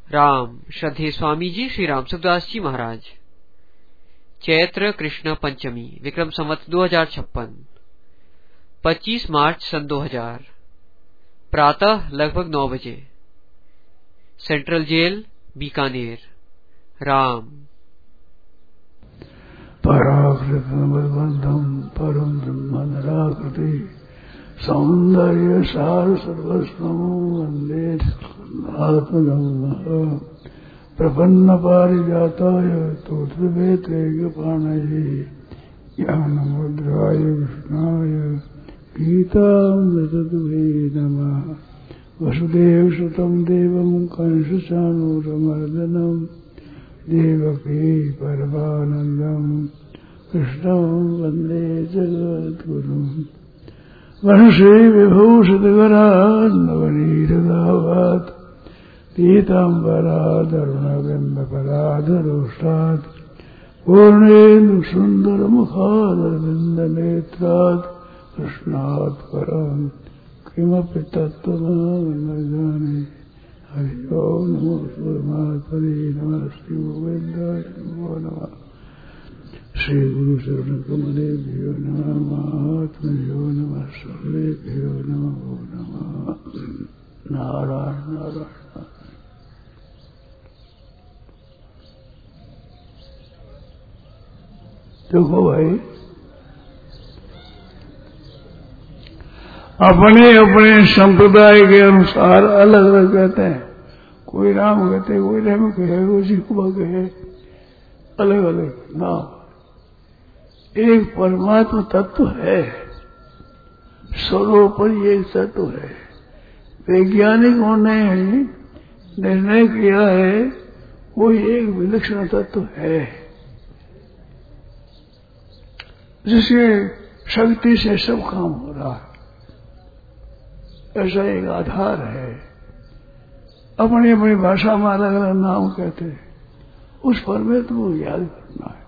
राम श्रद्धेय स्वामी जी श्री राम सुखदास जी महाराज। चैत्र कृष्ण पंचमी विक्रम संवत 2056 25 मार्च सन 2000 प्रातः लगभग 9 बजे सेंट्रल जेल बीकानेर। राम पराकृतमबद्धं परम ब्रह्म निराकृति सौंदर्य सार सर्वस्वमो वंदे आत्मनम प्रपन्न पारिजाताय तोत्रवेत्रैकपाणये ज्ञानमुद्राय कृष्णाय गीतामृतदुहे नमः। वसुदेवसुतं देवं कंसचाणूरमर्दनं देवकी परमानन्दं कृष्णं वन्दे जगद्गुरुम्। वंशे विभूषितगरान्नवनीरदावात् पीताम्बरादरुणबिम्बपराधरोष्टात् पूर्णेन्दुसुन्दरमुखादरविन्दनेत्रात् कृष्णात् परं किमपि तत्त्वमहं न जाने। हरि ओं नमो परमात्मने नमः। श्री गोविन्दाय नमो नमः। श्री गुरु चरण कमलेभ्यो नमः। महात्मभ्यो नमः। सर्वेभ्यो नमो नमः। नारायण नारायण। देखो भाई, अपने अपने संप्रदाय के अनुसार अलग अलग कहते हैं। कोई राम कहते, कोई राम कहे, कोई शिवा कहे, अलग अलग नाम। एक परमात्मा तत्व है, सर्वोपरि एक तत्व है। वैज्ञानिकों ने निर्णय किया है कोई एक विलक्षण तत्व है जिसके शक्ति से सब काम हो रहा है। ऐसा एक आधार है। अपनी अपनी भाषा में अलग अलग नाम कहते हैं। उस परमेश्वर को याद करना है।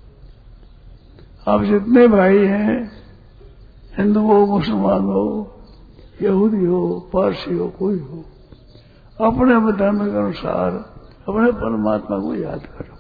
आप जितने भाई हैं, हिंदू हो, मुसलमान हो, यहूदी हो, पारसी हो, कोई हो, अपने अपने धर्म के अनुसार अपने परमात्मा को याद करो।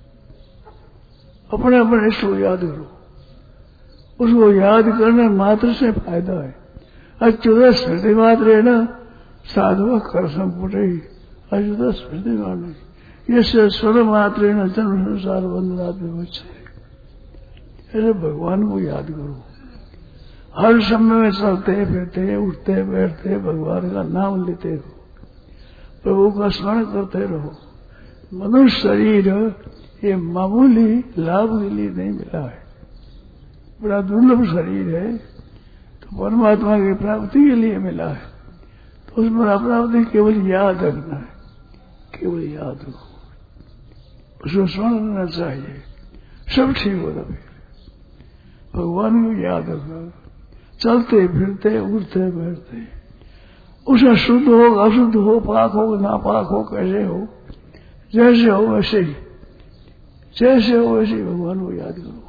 अपने अपने इष्ट को याद करो। उसको याद करने मात्र से फायदा है। अच्युत स्मृति मात्र है ना, साधु कर संपुटे अच्युत स्मृति मात्र। ये स्वर मात्र है ना, जन्म संसार बंधनात् विमुच्यते। ऐसे भगवान को याद करो। हर समय में चलते फिरते उठते बैठते भगवान का नाम लेते रहो, प्रभु का स्मरण करते रहो। मनुष्य शरीर ये मामूली लाभ के लिए नहीं मिला है, बड़ा दुर्लभ शरीर है। तो परमात्मा की प्राप्ति के लिए मिला है। तो उसमें प्राप्ति केवल याद रखना है, केवल याद रखो, उसको स्मरण करना चाहिए, सब ठीक होगा। फिर भगवान को याद रखना, चलते फिरते उठते बैठते, उसे शुद्ध हो अशुद्ध हो, पाक हो नापाक हो, कैसे हो, जैसे हो वैसे ही, जैसे हो वैसे ही भगवान को याद करो।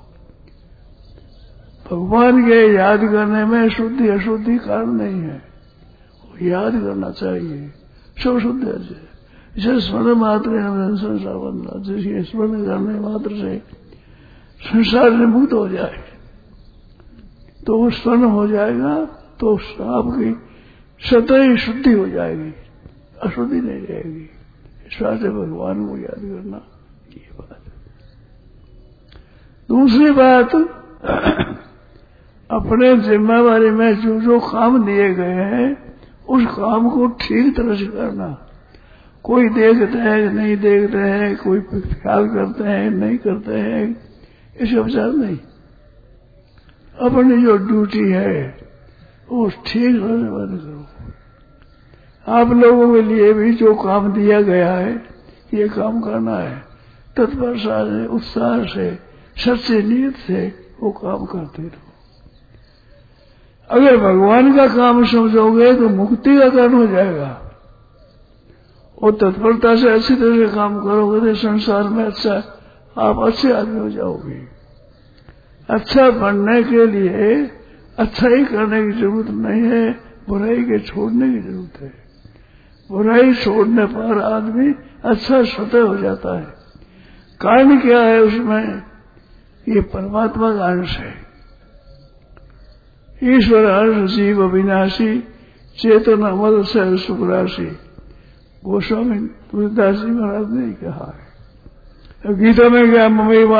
भगवान के याद करने में शुद्धि अशुद्धि कारण नहीं है, वो याद करना चाहिए, सब शुद्ध है। इसे स्मरण मात्र संसार बनना, जिसके स्मरण करने मात्र से संसार से मुक्त हो जाए तो वो स्मरण हो जाएगा, तो आपकी सतह शुद्धि हो जाएगी, अशुद्धि नहीं रहेगी। इस बात से भगवान को याद करना, ये बात। दूसरी बात, अपने जिम्मेवारी में जो जो काम दिए गए हैं उस काम को ठीक तरह से करना। कोई देखते हैं नहीं देखते हैं, कोई ख्याल करते हैं नहीं करते हैं, इसे विचार नहीं। अपनी जो ड्यूटी है वो ठीक तरह से बंद करो। आप लोगों के लिए भी जो काम दिया गया है, ये काम करना है, तत्परता से, उत्साह से, सच्ची नीयत से वो काम करते रहो। अगर भगवान का काम समझोगे तो मुक्ति का कारण हो जाएगा। और तत्परता से अच्छी तरह से काम करोगे तो संसार में अच्छा, आप अच्छे आदमी हो जाओगे। अच्छा बनने के लिए अच्छा ही करने की जरूरत नहीं है, बुराई के छोड़ने की जरूरत है। बुराई छोड़ने पर आदमी अच्छा स्वतः हो जाता है। कारण क्या है उसमें? ये परमात्मा का अंश है। ईश्वर अंश जीव अविनाशी, चेतन अमर से सुख राशि। गोस्वामी तुलसीदास जी महाराज ने कहा है। गीता में क्या?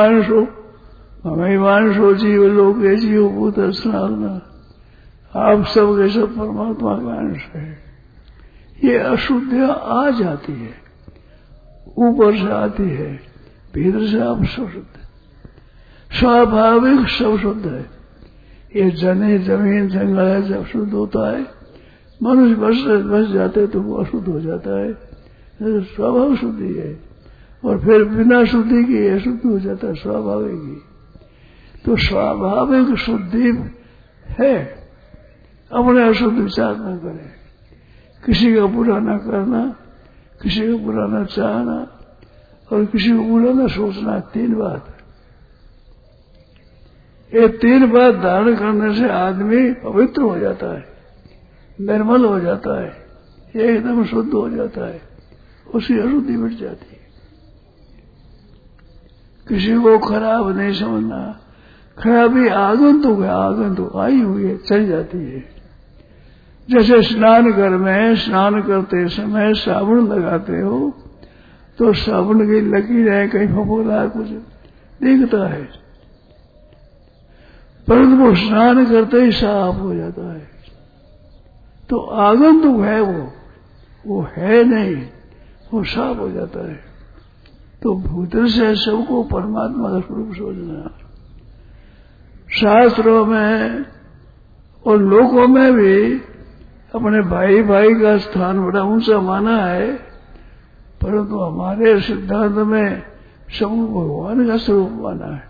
ममैवांशो जीव लोके जीव भूत स्नान। आप सब के सब परमात्मा का अंश है। ये अशुद्धियां आ जाती है, ऊपर से आती है, भीतर से आप सब शुद्ध, स्वाभाविक सब शुद्ध है। ये जमीन जंगल है, जब शुद्ध होता है, मनुष्य बस जाते तो वो अशुद्ध हो जाता है, स्वभाव शुद्धि है। और फिर बिना शुद्धि की अशुद्ध हो जाता है, स्वाभाविक ही। तो स्वाभाविक शुद्धि है। अपने अशुद्ध विचार न करें, किसी का बुरा न करना, किसी का बुरा न चाहना और किसी को बुरा न सोचना। 3 बात। ये 3 बात धारण करने से आदमी पवित्र हो जाता है, निर्मल हो जाता है, एकदम शुद्ध हो जाता है, उसकी अशुद्धि मिट जाती है। किसी को खराब नहीं समझना। खराबी आगंतुक है, आगंतुक आई हुई है, चल जाती है। जैसे स्नान घर में स्नान करते समय साबुन लगाते हो तो साबुन की लकीरें कहीं फफोला कुछ दिखता है, परंतु वो स्नान करते ही साफ हो जाता है। तो आगंतुक है वो है नहीं, वो साफ हो जाता है। तो भीतर से सबको परमात्मा का स्वरूप सोचना। शास्त्रों में और लोकों में भी अपने भाई भाई का स्थान बड़ा ऊंचा माना है, परंतु हमारे सिद्धांत में सब भगवान का स्वरूप माना है।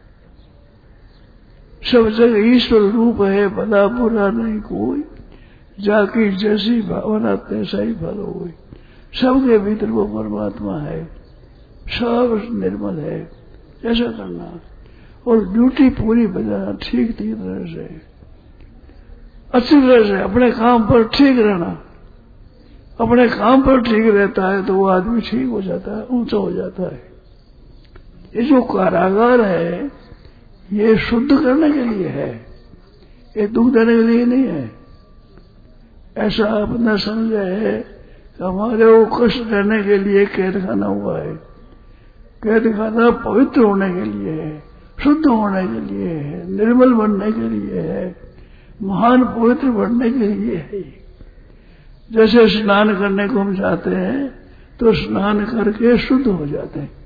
सब जगह ईश्वर रूप है, भला बुरा नहीं कोई, जाकी जैसी भावना तैसा ही फल हो। सबके भीतर वो परमात्मा है, सब निर्मल है। ऐसा करना और ड्यूटी पूरी बजाना, ठीक तरह से, अच्छी तरह से अपने काम पर ठीक रहना। अपने काम पर ठीक रहता है तो वो आदमी ठीक हो जाता है, ऊंचा हो जाता है। ये जो कारागार है ये शुद्ध करने के लिए है, ये दुख देने के लिए नहीं है। ऐसा अपना समझे है कि हमारे वो कष्ट देने के लिए कैद खाना हुआ है। कैद खाना पवित्र होने के लिए है, शुद्ध होने के लिए है, निर्मल बनने के लिए है, महान पवित्र बनने के लिए है। जैसे स्नान करने को हम जाते हैं तो स्नान करके शुद्ध हो जाते हैं।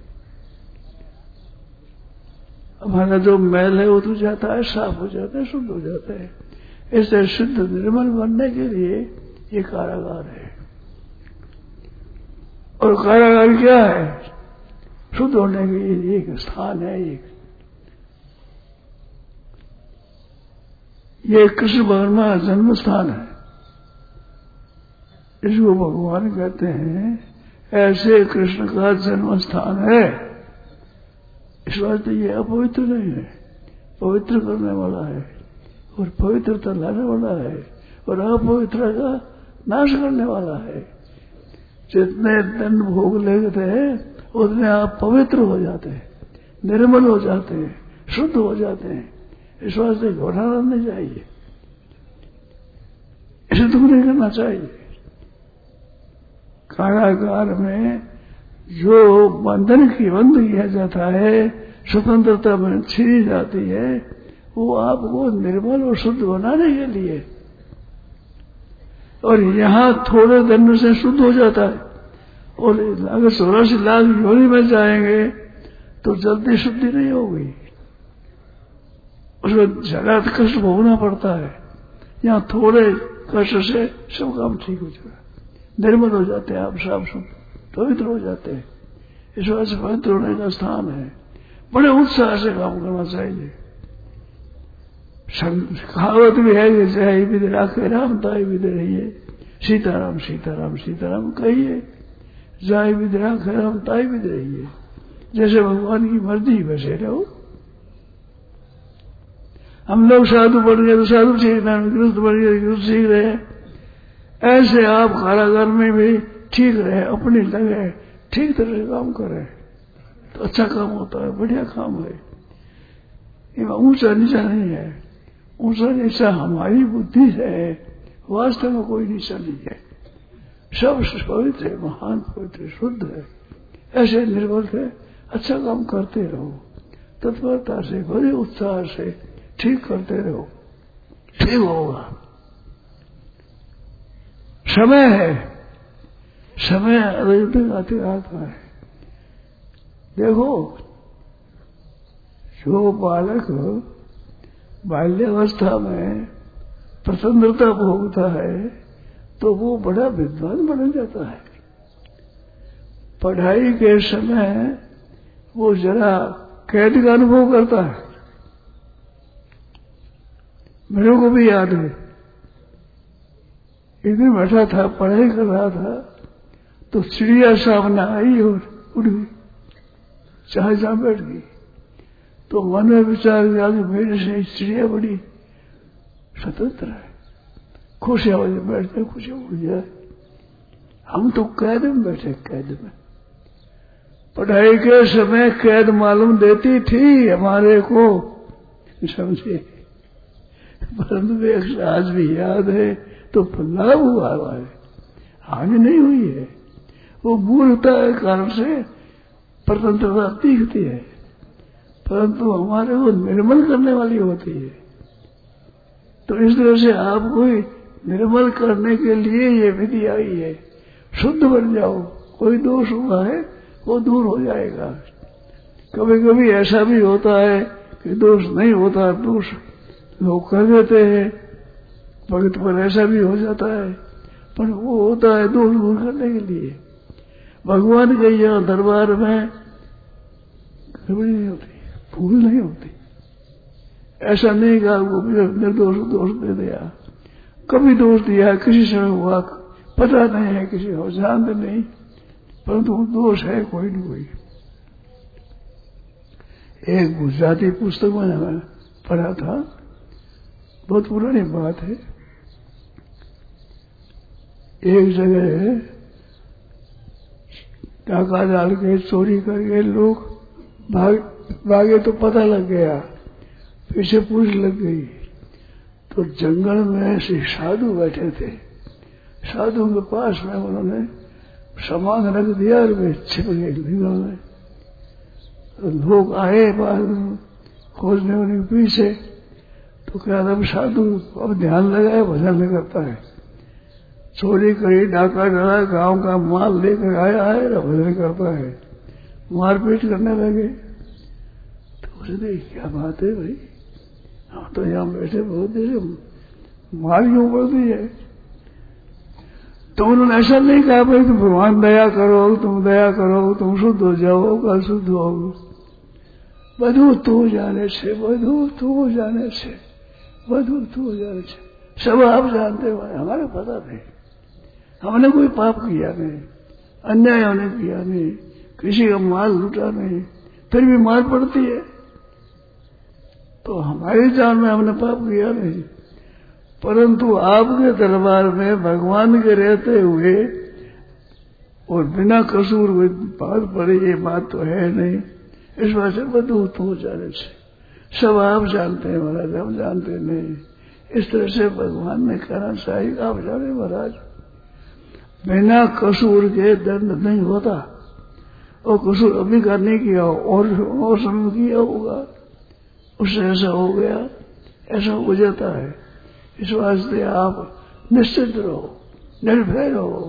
हमारा जो मैल है वो तो जाता है, साफ हो जाता है, शुद्ध हो जाता है। ऐसे शुद्ध निर्मल बनने के लिए ये कारागार है। और कारागार क्या है? शुद्ध होने के लिए एक स्थान है। ये कृष्ण भगवान का जन्म स्थान है। इसको भगवान कहते हैं ऐसे कृष्ण का जन्म स्थान है। इस वास्ते ये अपवित्र नहीं है, पवित्र करने वाला है और पवित्रता लाने वाला है और अपवित्र का नाश करने वाला है। जितने दंड भोग लेते हैं उतने आप पवित्र हो जाते हैं, निर्मल हो जाते हैं, शुद्ध हो जाते हैं। इस वास्ते घबराना नहीं चाहिए, इसे दुख नहीं करना चाहिए। कारागार में जो बंधन की बंद किया जाता है, स्वतंत्रता में छीनी जाती है, वो आपको निर्मल और शुद्ध बनाने के लिए। और यहां थोड़े दंड से शुद्ध हो जाता है। और अगर 84 लाख योनि में जाएंगे तो जल्दी शुद्धि नहीं होगी, उसमें ज्यादा कष्ट भोगना पड़ता है। यहाँ थोड़े कष्ट से सब काम ठीक हो जाएगा, निर्मल हो जाते हैं, आप साफ शुद्ध पवित्र हो जाते हैं। इस वजह से पवित्र होने का स्थान है। बड़े उत्साह से काम करना चाहिए। कहावत भी है कि जय विद राखे राम ताई विद रहिए, सीताराम सीताराम सीताराम कहिए, जय विद राखे राम ताई विद रहिए। जैसे भगवान की मर्जी वैसे रहो। हम लोग साधु बन गए तो साधु सीख रहे हैं, गृहस्थ बन गए गृहस्थ सीख रहे हैं, ऐसे आप कारागार में भी ठीक रहे, अपनी लगे, ठीक तरह से काम करें तो अच्छा काम होता है, बढ़िया काम है। ये ऊंचा नीचा नहीं है। ऊंचा नीचा हमारी बुद्धि है, वास्तव में कोई नीचा नहीं है। सब पवित्र है, महान पवित्र शुद्ध है। ऐसे निर्बल है, अच्छा काम करते रहो, तत्परता से, बड़े उत्साह से ठीक करते रहो, ठीक होगा। समय है, समय आते आता है। देखो, जो बालक बाल्यावस्था में प्रसन्नता भोगता है तो वो बड़ा विद्वान बन जाता है। पढ़ाई के समय वो जरा कैद का अनुभव करता है। मेरे को भी याद है, एक दिन बैठा था, पढ़ाई कर रहा था, तो चिड़िया सामने आई और उड़ गई, चाहे जहां बैठ गई। तो मन में विचार किया कि मेरे से चिड़िया बड़ी स्वतंत्र है, खुश आवाज बैठते, खुश उड़ जाए। हम तो कैद में बैठे, कैद में। पढ़ाई के समय कैद मालूम देती थी हमारे को, समझे, परंतु एक आज भी याद है तो लाभ हुआ है, हानि नहीं हुई है। वो मूलता के कारण से स्वतंत्रता दिखती है, परंतु हमारे को निर्मल करने वाली होती है। तो इस तरह से आपको निर्मल करने के लिए ये विधि आई है। शुद्ध बन जाओ, कोई दोष हुआ है वो दूर हो जाएगा। कभी कभी ऐसा भी होता है कि दोष नहीं होता, दोष लोग कर देते हैं, भगत पर ऐसा भी हो जाता है, पर वो होता है दोष दूर करने के लिए। भगवान के यहाँ दरबार में गड़बड़ी नहीं होती, भूल नहीं होती। ऐसा नहीं कहा वो निर्दोष दोष दे दिया, कभी दोष दिया, किसी समय हुआ पता नहीं है, किसी को जानते नहीं, परंतु दोष है कोई नहीं कोई। एक गुजराती पुस्तक में मैंने पढ़ा था, बहुत पुरानी बात है। एक जगह डाका डाल के चोरी करके लोग भागे तो पता लग गया, पीछे पुलिस लग गई। तो जंगल में ऐसे साधु बैठे थे, साधु के पास में उन्होंने सामान रख दिया और वे छिप गए जंगल में। तो लोग आए बाद खोजने उनके पीछे, तो क्या अब साधु अब ध्यान लगाए, भजन नहीं करता है, चोरी करी, डाका डाला, गांव का माल लेकर आया है, भजन करता है, मारपीट करने लगे। तो उसने क्या बात है भाई, हम तो यहाँ बैठे बहुत देर, मार क्यों पड़ती है? तो उन्होंने ऐसा नहीं कहा भाई तुम भगवान दया करो, तुम दया करो, तुम शुद्ध हो जाओ, कल शुद्ध हो। बधू तू जाने से, बधू तू जाने से, बधू तू जाने से, सब आप जानते हो, हमारे पता नहीं, हमने कोई पाप किया नहीं, अन्याय हमने किया नहीं, किसी का माल लूटा नहीं, फिर भी मार पड़ती है। तो हमारी जान में हमने पाप किया नहीं, परंतु आपके दरबार में भगवान के रहते हुए और बिना कसूर हुए बात पड़े, ये बात तो है नहीं। इस बात से बधू तू जाने से, सब आप जानते हैं महाराज, हम जानते नहीं। इस तरह से भगवान ने कहना चाहिए, आप जाने महाराज, बिना कसूर के दंड नहीं होता, और कसूर अभी का नहीं किया और समय किया होगा, उससे ऐसा हो गया, ऐसा हो जाता है। इस वास्ते आप निश्चित रहो, निर्भय रहो,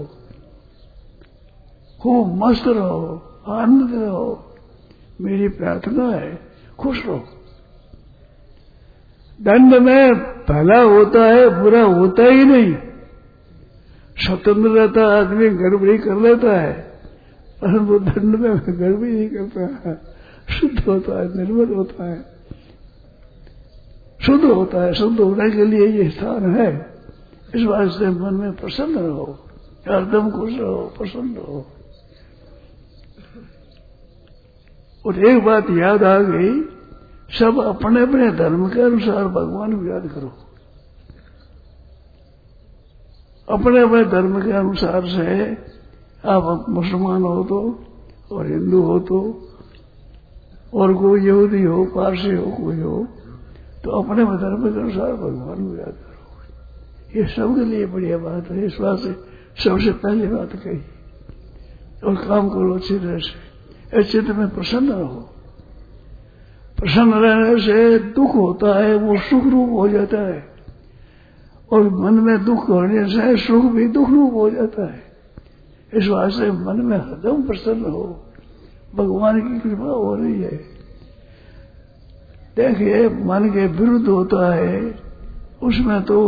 खूब मस्त रहो, आनंद रहो, मेरी प्रार्थना है, खुश रहो। दंड में भला होता है, बुरा होता ही नहीं। स्वतंत्र रहता आदमी गड़बड़ी कर लेता है, पर वो दंड में गड़बड़ी नहीं करता है, शुद्ध होता है, निर्मल होता है, शुद्ध होता है। शुद्ध होने के लिए ये स्थान है। इस वास्ते मन में प्रसन्न रहो, एकदम खुश रहो, प्रसन्न रहो। और एक बात याद आ गई, सब अपने अपने धर्म के अनुसार भगवान को याद करो। अपने अपने धर्म के अनुसार से आप मुसलमान हो तो और हिंदू हो तो और कोई यहूदी हो, पारसी हो, कोई हो, तो अपने धर्म के अनुसार भगवान को याद करो। ये सबके लिए बढ़िया बात है। इस बात से सबसे पहली बात कही। और काम करो अच्छी तरह से, चित्त में प्रसन्न रहो। प्रसन्न रहने से दुख होता है वो सुख रूप हो जाता है, और मन में दुख होने से सुख भी दुख रूप हो जाता है। इस वास्ते मन में हरदम प्रसन्न हो, भगवान की कृपा हो रही है। देखिए, मन के विरुद्ध होता है, उसमें तो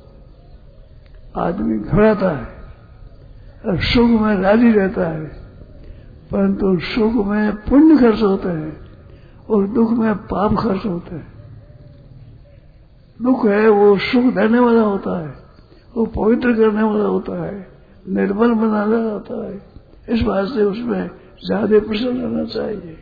आदमी घबराता है और सुख में राजी रहता है, परंतु सुख में पुण्य खर्च होते हैं और दुख में पाप खर्च होते हैं। दुख है वो सुख देने वाला होता है, वो पवित्र करने वाला होता है, निर्मल बनाने वाला होता है। इस वास्ते उसमें ज्यादा प्रसन्न रहना चाहिए।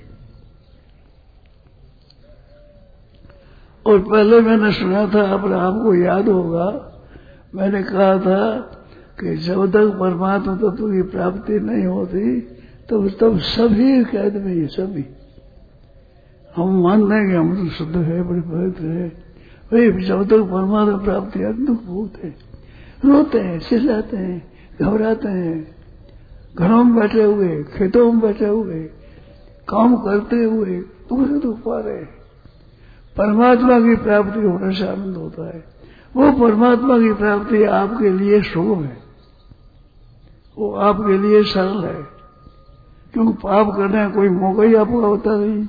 और पहले मैंने सुना था, अपने आपको याद होगा, मैंने कहा था कि जब तक परमात्मा तत्व की प्राप्ति नहीं होती तब सभी कैद में ही सभी हम मानते हैं कि हम तो शुद्ध है, बड़े पवित्र है। वही जब तक परमात्मा प्राप्ति है दुख भोगते हैं, रोते हैं, चिल्लाते हैं, घबराते हैं, घरों में बैठे हुए, खेतों में बैठे हुए, काम करते हुए दुख से दुख पा रहे हैं। परमात्मा की प्राप्ति होने से आनंद होता है। वो परमात्मा की प्राप्ति आपके लिए सुगम है, वो आपके लिए सरल है, क्योंकि पाप करने का कोई मौका ही आपको होता नहीं।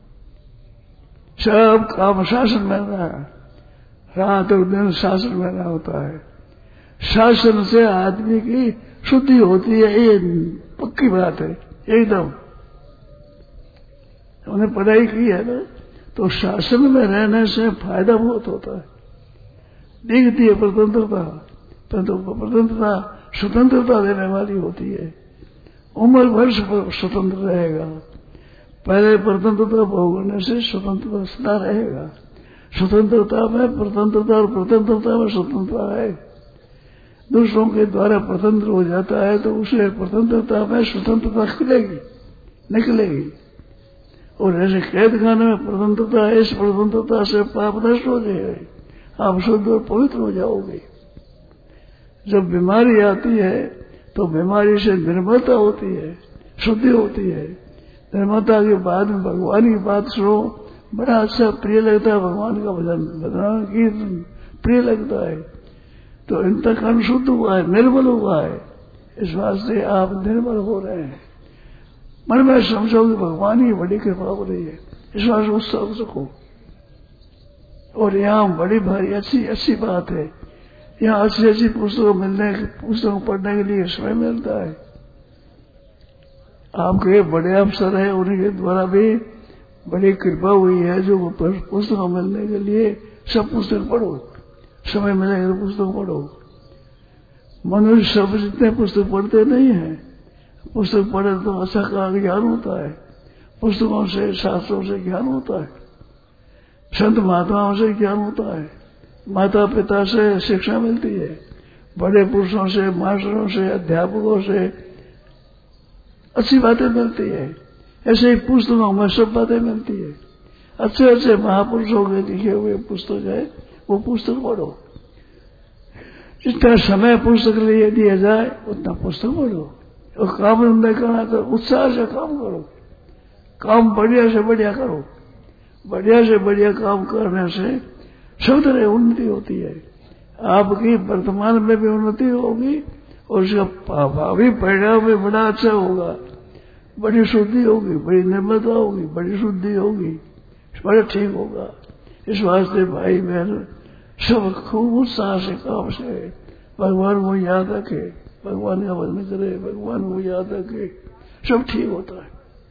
सब काम शासन में रहा, रात और दिन शासन में रहा होता है। शासन से आदमी की शुद्धि होती है, ये पक्की बात है एकदम। हमने पढ़ाई की है ना, तो शासन में रहने से फायदा बहुत होता है। दिखती है स्वतंत्रता, परंतु स्वतंत्रता स्वतंत्रता देने वाली होती है। उम्र भर स्वतंत्र रहेगा। पहले स्वतंत्रता भोगने से स्वतंत्रता सदा रहेगा। स्वतंत्रता में स्वतंत्रता और स्वतंत्रता में स्वतंत्रता है। दूसरों के द्वारा स्वतंत्र हो जाता है तो उसे स्वतंत्रता में स्वतंत्रता निकलेगी। और ऐसे कैद खाने में स्वतंत्रता है, इस स्वतंत्रता से पाप नष्ट हो जाएगा, आप शुद्ध और पवित्र हो जाओगे। जब बीमारी आती है तो बीमारी से निर्मलता होती है, शुद्धि होती है। निर्मलता के बाद में भगवान की बात सुनो, बड़ा अच्छा प्रिय लगता है। भगवान का भजन कीर्तन प्रिय लगता है, तो इंतकरण शुद्ध हुआ है, निर्मल हुआ है। इस वास्ते आप निर्मल हो रहे हैं। मन में समझो कि भगवान की बड़ी कृपा हो रही है, इस वास्ते उत्सव सको। और यहाँ बड़ी भारी अच्छी बात है, यहाँ अच्छी पुस्तकों पढ़ने के लिए समय मिलता है। आपके बड़े अफसर हैं, उनके द्वारा भी बड़ी कृपा हुई है, जो पुस्तकों मिलने के लिए सब पुस्तक पढ़ो, समय मिलेगा तो पुस्तक पढ़ो। मनुष्य सब जितने पुस्तक पढ़ते नहीं है, पुस्तक पढ़े तो अच्छा का ज्ञान होता है। पुस्तकों से, शास्त्रों से ज्ञान होता है, संत महात्माओं से ज्ञान होता है, माता पिता से शिक्षा मिलती है, बड़े पुरुषों से, मास्टरों से, अध्यापकों से अच्छी बातें मिलती है। ऐसे ही पुस्तकों में सब बातें मिलती है। अच्छे महापुरुषों के लिखे हुए पुस्तक है, वो पुस्तक पढ़ो। जितना समय पुस्तक लिए दिया जाए उतना पुस्तक पढ़ो। और काम धंधा करना तो उत्साह से काम करो, काम बढ़िया से बढ़िया करो। बढ़िया से बढ़िया काम करने से सब तरह उन्नति होती है। आपकी वर्तमान में भी उन्नति होगी और उसका भावी परिणाम भी बड़ा अच्छा होगा। बड़ी शुद्धि होगी, बड़ी निर्मलता होगी, बड़ी शुद्धि होगी, बड़ा ठीक होगा। इस वास्ते भाई बहन सब खूब उत्साह से काम से भगवान को याद रखे, भगवान का भजन करे, भगवान को याद रखे, सब ठीक होता है।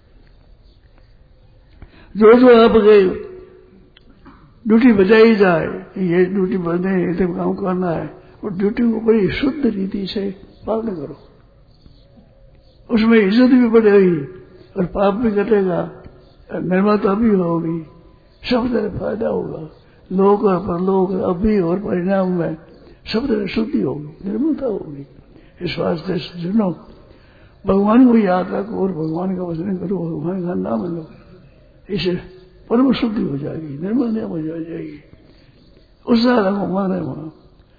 जो आपके ड्यूटी बजाई जाए, ये ड्यूटी बजने ये काम करना है, और ड्यूटी को बड़ी शुद्ध रीति से पालन करो। उसमें इज्जत भी बढ़ेगी और पाप भी घटेगा, निर्मलता भी होगी, सब तरह फायदा होगा। लोक और परलोक, अभी और परिणाम में सब तरह शुद्धि होगी, निर्मलता होगी। इस वास्ते सज्जनों, भगवान को याद रखो और भगवान का वचन करो, भगवान का नाम लो, इसे परम शुद्धि हो जाएगी, निर्मलता हो जाएगी। उत्साह रखो मन है वहां।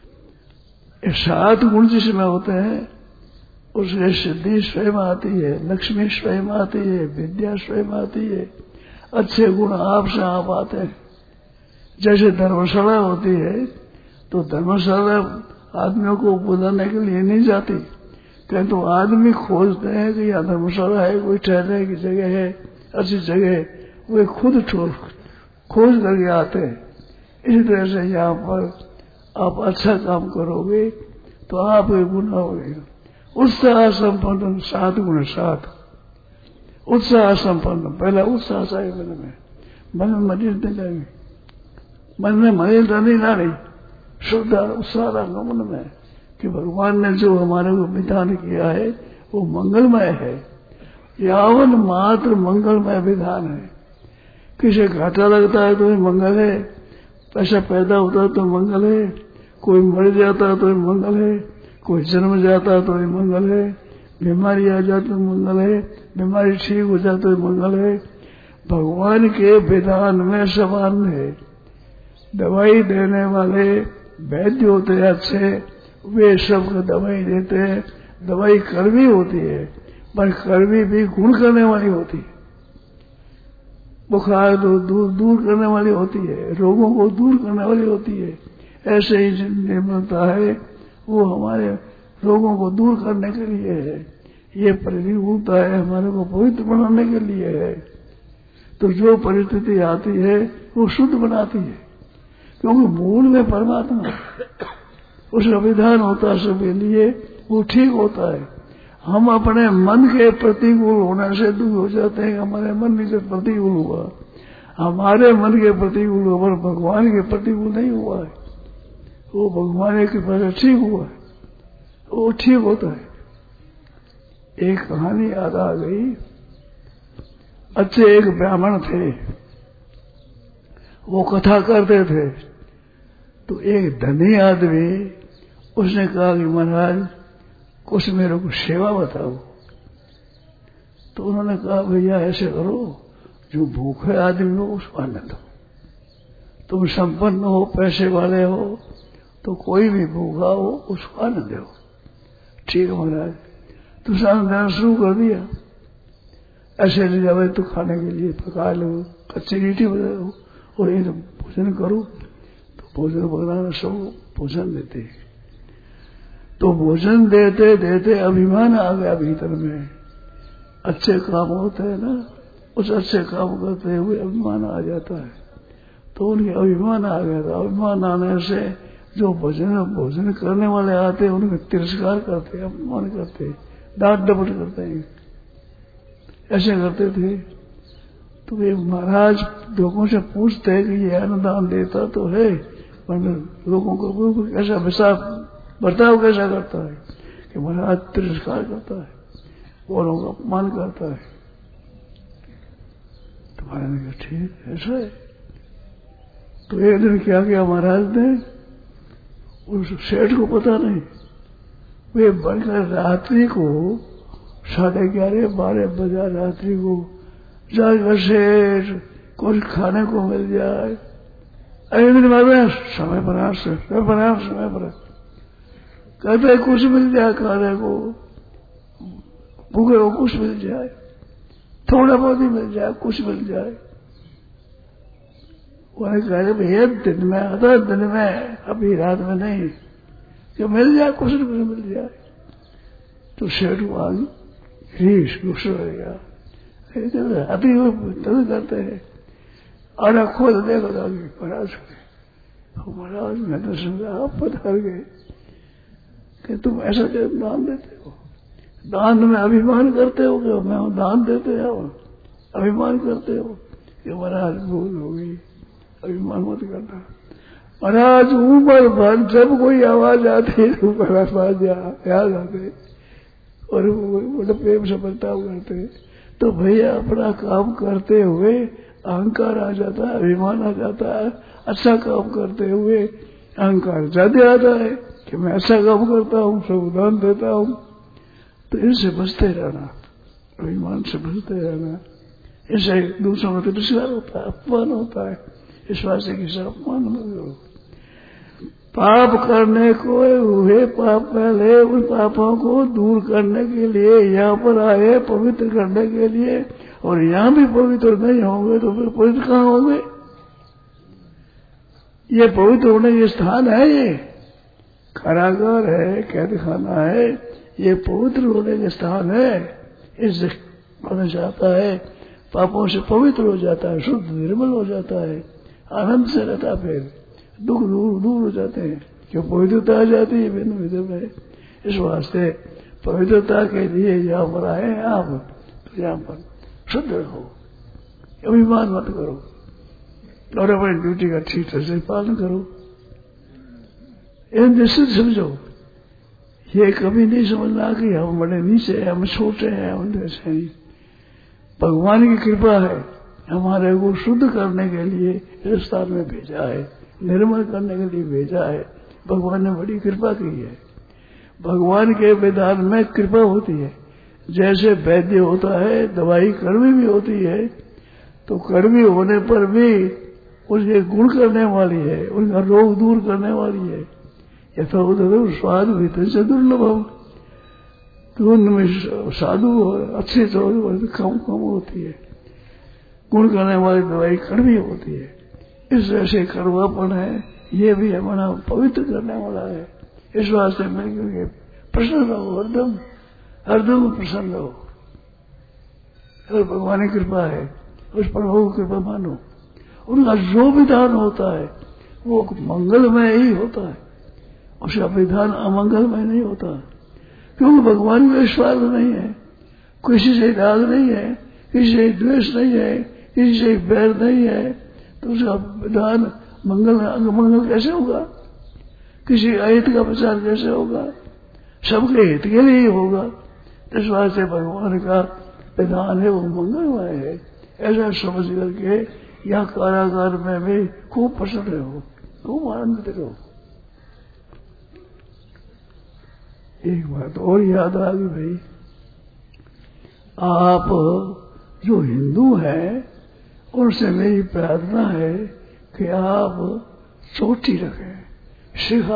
7 गुण जिसमें होते हैं उससे सिद्धि स्वयं आती है, लक्ष्मी स्वयं आती है, विद्या स्वयं आती है, अच्छे गुण आपसे आप आते हैं। जैसे धर्मशाला होती है तो धर्मशाला आदमियों को बुलाने के लिए नहीं जाती, कहीं तो आदमी खोजते हैं कि यहाँ धर्मशाला है, कोई ठहरने की जगह है, अच्छी जगह है, वे खुद खोज करके आते हैं। इसी तरह से यहाँ पर आप अच्छा काम करोगे तो आप गुण होगा। उत्साह संपन्न 7 गुण 7। उत्साह संपन्न, पहला उत्साह चाहिए मन में मलिनता चाहिए, मन में मलिनता नहीं लानी, शुद्ध उत्साह रखना मन में कि भगवान ने जो हमारे को विधान किया है वो मंगलमय है, यावन मात्र मंगलमय विधान है। किसे घाटा लगता है तो मंगल है, पैसा पैदा होता है तो मंगल है, कोई मर जाता है तो मंगल है, कोई जन्म जाता है तो मंगल है, बीमारी आ जाती तो मंगल है, बीमारी ठीक हो जाती तो मंगल है। भगवान के विधान में समान है। दवाई देने वाले वैद्य होते हैं अच्छे, वे सबको दवाई देते हैं। दवाई कड़वी होती है पर कड़वी भी गुण करने वाली होती है, बुखार तो दूर करने वाली होती है, रोगों को दूर करने वाली होती है। ऐसे ही जो निर्मलता है वो हमारे रोगों को दूर करने के लिए है, ये प्रतिकूलता है हमारे को पवित्र बनाने के लिए है। तो जो परिस्थिति आती है वो शुद्ध बनाती है, क्योंकि मूल में परमात्मा, उसका विधान होता है सबके लिए, वो ठीक होता है। हम अपने मन के प्रतिकूल होने से दुख हो जाते हैं, हमारे मन के प्रतिकूल हुआ, हमारे मन के प्रतिकूल हुआ पर भगवान के प्रतिकूल नहीं हुआ है, वो भगवान की कृपा से ठीक हुआ है, वो ठीक होता है। एक कहानी याद आ गई। अच्छे एक ब्राह्मण थे, वो कथा करते थे, तो एक धनी आदमी उसने कहा कि महाराज कुछ मेरे को सेवा बताओ। तो उन्होंने कहा भैया ऐसे करो, जो भूखे आदमी हो उसको अन्न दो, तुम संपन्न हो, पैसे वाले हो, तो कोई भी भूखा हो उसको अन्न दो। ठीक है महाराज। तो सारा देना शुरू कर दिया। ऐसे ले जाओ तो खाने के लिए पका लो, कच्ची रीटी बनाओ और ये भोजन करो, तो भोजन बनाना सब भोजन देते। तो भोजन देते देते अभिमान आ गया भीतर में। अच्छे काम होते हैं ना, उस अच्छे काम करते हुए अभिमान आ जाता है, तो उनके अभिमान आ गया था। अभिमान आने से जो भोजन करने वाले आते हैं उनका तिरस्कार करते, अपमान करते, डांट डपट करते हैं, ऐसे करते थे। तो ये महाराज लोगों से पूछते हैं कि ये अन्नदान देता तो है, पर लोगों को कैसा वैसा बर्ताव कैसा करता है कि महाराज तिरस्कार करता है, औरों का अपमान करता है। तो महाराज ने कहा ठीक ऐसा है। तो एक दिन क्या किया महाराज ने, उस सेठ को पता नहीं, वे बढ़कर रात्रि को 11:30-12 बजा रात्रि को जाकर सेठ कुछ खाने को मिल जाए। अरे दिन बाद समय पर कहते कुछ मिल जाए खाने को, भूखे को कुछ मिल जाए, थोड़ा बहुत ही मिल जाए, कुछ मिल जाए। उन्हें कह रहे भैया दिन में आता, दिन में, अभी रात में नहीं, कि मिल जाए कुछ न कुछ मिल जाए। तो सेठ को आगे गुस्सा हो गया, अभी वो तभी करते हैं। और खोल देखो महाराज मैं तो समझा आप पधार गए कि तुम ऐसा दान देते हो, दान में अभिमान करते हो कि मैं दान देते हो, अभिमान करते हो कि महाराज भूल हो गई, अभिमान मत करना। महाराज ऊपर भर जब कोई आवाज आती है ऊपर आवाज याद आते और वो प्रेम से बर्ताव करते, तो भैया अपना काम करते हुए अहंकार आ जाता है, अभिमान आ जाता है। अच्छा काम करते हुए अहंकार ज्यादा आता है, कि मैं ऐसा काम करता हूँ, सब दान देता हूँ, तो इनसे बचते रहना, अभिमान से बचते रहना। इससे दूसरों में तिरस्कार होता है, अपमान होता है। इस बात से किसी अपमान मत करो। पाप करने को हुए पाप पहले उन पापों को दूर करने के लिए यहाँ पर आए, पवित्र करने के लिए, और यहाँ भी पवित्र नहीं होंगे तो फिर पवित्र कहाँ होंगे? ये पवित्र होने के स्थान है, ये कारागार है, कैद खाना है, ये पवित्र होने के स्थान है। इससे पता जाता है पापों से पवित्र हो जाता है, शुद्ध निर्मल हो जाता है, आनंद से रहता, फिर दुख दूर दूर हो जाते हैं। क्यों? पवित्रता आ जाती है बिन विधि में। इस वास्ते पवित्रता के लिए यहाँ पर आए आप, तो यहाँ पर शुद्ध रहो, अभिमान मत करो, और अपनी ड्यूटी का ठीक तरह से पालन करो। इन निश्चित समझो, ये कभी नहीं समझना कि हम बड़े नीचे हैं, हम छोटे हैं, हम जैसे नहीं। भगवान की कृपा है, हमारे को शुद्ध करने के लिए इस स्थान में भेजा है, निर्मल करने के लिए भेजा है। भगवान ने बड़ी कृपा की है। भगवान के विधान में कृपा होती है। जैसे वैद्य होता है, दवाई कड़वी भी होती है, तो कड़वी होने पर भी उसके गुण करने वाली है, उनका रोग दूर करने वाली है। यथा उधर स्वाद भीतर से दुर्लभ, तो उनमें साधु और अच्छे तो कम होती है। गुण करने वाली दवाई कड़वी होती है। इस जैसे कड़वापन है, ये भी हमारा पवित्र करने वाला है। इस वास्ते मिलकर प्रसन्न रहो, हरदम हरदम प्रसन्न रहो। अगर भगवान की कृपा है, उस प्रभु की कृपा मानो। उनका जो विधान होता है वो मंगलमय ही होता है, उसका विधान अमंगलमय नहीं होता। क्योंकि भगवान में स्वार्थ नहीं है, किसी से राग नहीं है, किसी से द्वेष नहीं है, किसी से बैर नहीं है, तो उसका विधान मंगल कैसे होगा? किसी अहित का प्रचार कैसे होगा? सबके हित के लिए ही होगा। इस बात से भगवान का विधान है वो मंगलमय है। ऐसा समझ करके यह कारागार में भी खूब प्रसन्न रहो, खूब आनंदित रहो। एक बात और याद आ गई भाई, आप जो हिंदू हैं उनसे मेरी प्रार्थना है कि आप चोटी रखें, शिखा।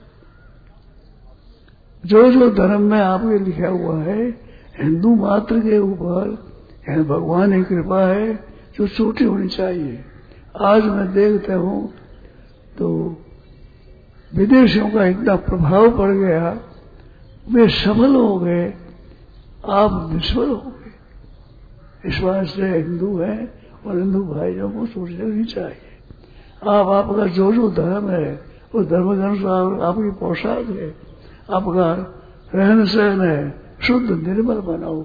जो जो धर्म में आपके लिखा हुआ है, हिंदू मात्र के ऊपर भगवान की कृपा है जो चोटी होनी चाहिए। आज मैं देखता हूं तो विदेशियों का इतना प्रभाव पड़ गया, वे सफल हो गए, आप विफल हो गए। इस वास्ते हिंदू हैं और हिंदू भाइयों को सोच लेनी चाहिए। आपका जो जो धर्म है उस धर्म के अनुसार आपकी पोशाक है, आपका रहन सहन है, शुद्ध निर्मल बनाओ।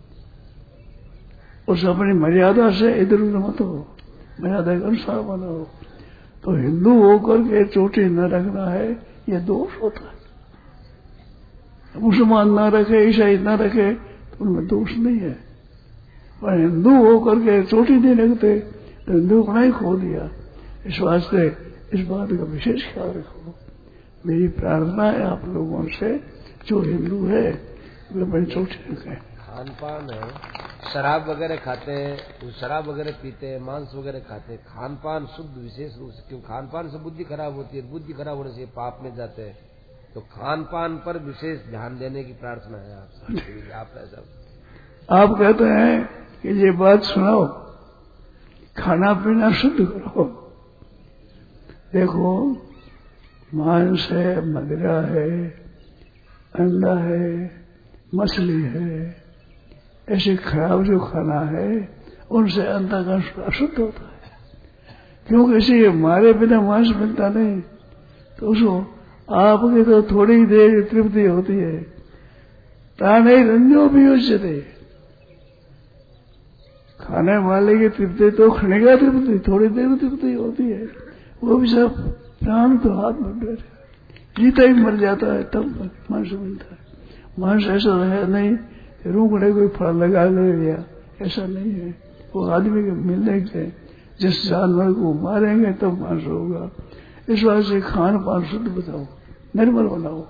उस अपनी मर्यादा से इधर उधर मत हो, मर्यादा के अनुसार बनाओ। तो हिंदू होकर के चोटी न रखना है, ये दोष होता है। मुसलमान न रखे, ईसाई न रखे, तो उनमें दोष नहीं है। पर हिंदू होकर के चोटी नहीं रखते तो हिंदू को नहीं खो दिया। इस वास्ते इस बात का विशेष ख्याल रखो। मेरी प्रार्थना है आप लोगों से, जो हिंदू है वे अपनी चोटी रखें। खान पान है, शराब वगैरह खाते हैं, शराब वगैरह पीते हैं, मांस वगैरह खाते हैं, खान पान शुद्ध विशेष रूप से, क्यों खान पान से बुद्धि खराब होती है, बुद्धि खराब होने से पाप में जाते हैं। तो खान पान पर विशेष ध्यान देने की प्रार्थना है आपसे। आप ऐसा आप कहते हैं कि ये बात सुनाओ, खाना पीना शुद्ध करो। देखो, मांस है, मदिरा है, अंडा है, मछली है, ऐसे खराब जो खाना है उनसे अंतःकरण अशुद्ध होता है। क्योंकि इसे मारे बिना मांस मिलता नहीं, तो उसको आपकी तो थोड़ी देर तृप्ति होती है। ताने रंजो भी उच्चते, खाने वाले की तृप्ति तो खड़ेगा तृप्ति, थोड़ी देर तृप्ति होती है, वो भी सब प्राण तो हाथ में बैठे, जीता ही मर जाता है तब मांस मिलता है। मांस ऐसा है नहीं रूखड़े कोई फल लगा ले लिया, ऐसा नहीं है। वो आदमी के मिलने से जिस जानवर को मारेंगे तब मांस होगा। इस वजह से खान पान शुद्ध बताओ। निर्मल बनाओ।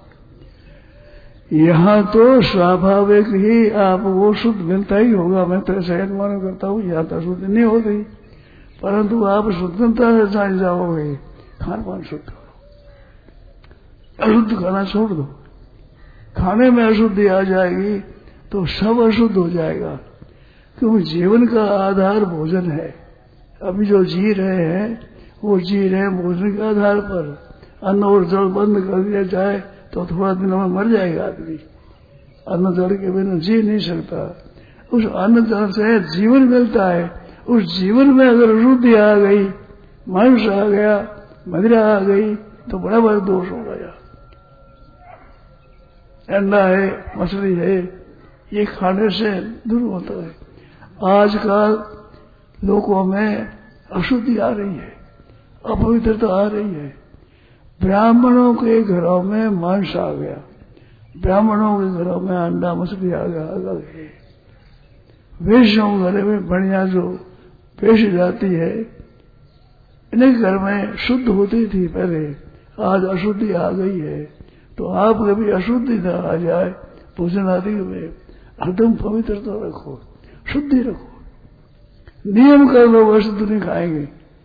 यहाँ तो स्वाभाविक ही आपको शुद्ध मिलता ही होगा। मैं तो ऐसा अनुमान करता हूँ, यहाँ तो शुद्ध नहीं होती, परंतु आप स्वतंत्रता से जान जाओगे। खान पान शुद्ध करो, अशुद्ध खाना छोड़ दो। खाने में अशुद्धि आ जाएगी तो सब अशुद्ध हो जाएगा, क्योंकि जीवन का आधार भोजन है। अभी जो जी रहे हैं वो जी रहे हैं भोजन के आधार पर। अन्न और जल बंद कर दिया जाए तो थोड़ा दिनों में मर जाएगा आदमी। अन्न जल के बिना जी नहीं सकता। उस अन्न जल से जीवन मिलता है। उस जीवन में अगर अशुद्धि आ गई, मांस आ गया, मदिरा आ गई, तो बड़ा बड़ा दोष हो गया। अंडा है, मछली है, ये खाने से दूर होता है। आजकल लोगों में अशुद्धि आ रही है, अपवित्रता आ रही है। ब्राह्मणों के घरों में मांस आ गया, ब्राह्मणों के घरों में अंडा मछली आ गया, अलग है। वेश्यों के घर में बढ़िया जो पेशी जाती है, इन्हें घर में शुद्ध होती थी पहले, आज अशुद्धि आ गई है। तो आप कभी अशुद्धि न आ जाए भोजन आदि में, हरदम पवित्रता रखो, शुद्धि रखो। नियम कर लो, अशुद्ध नहीं खाएंगे,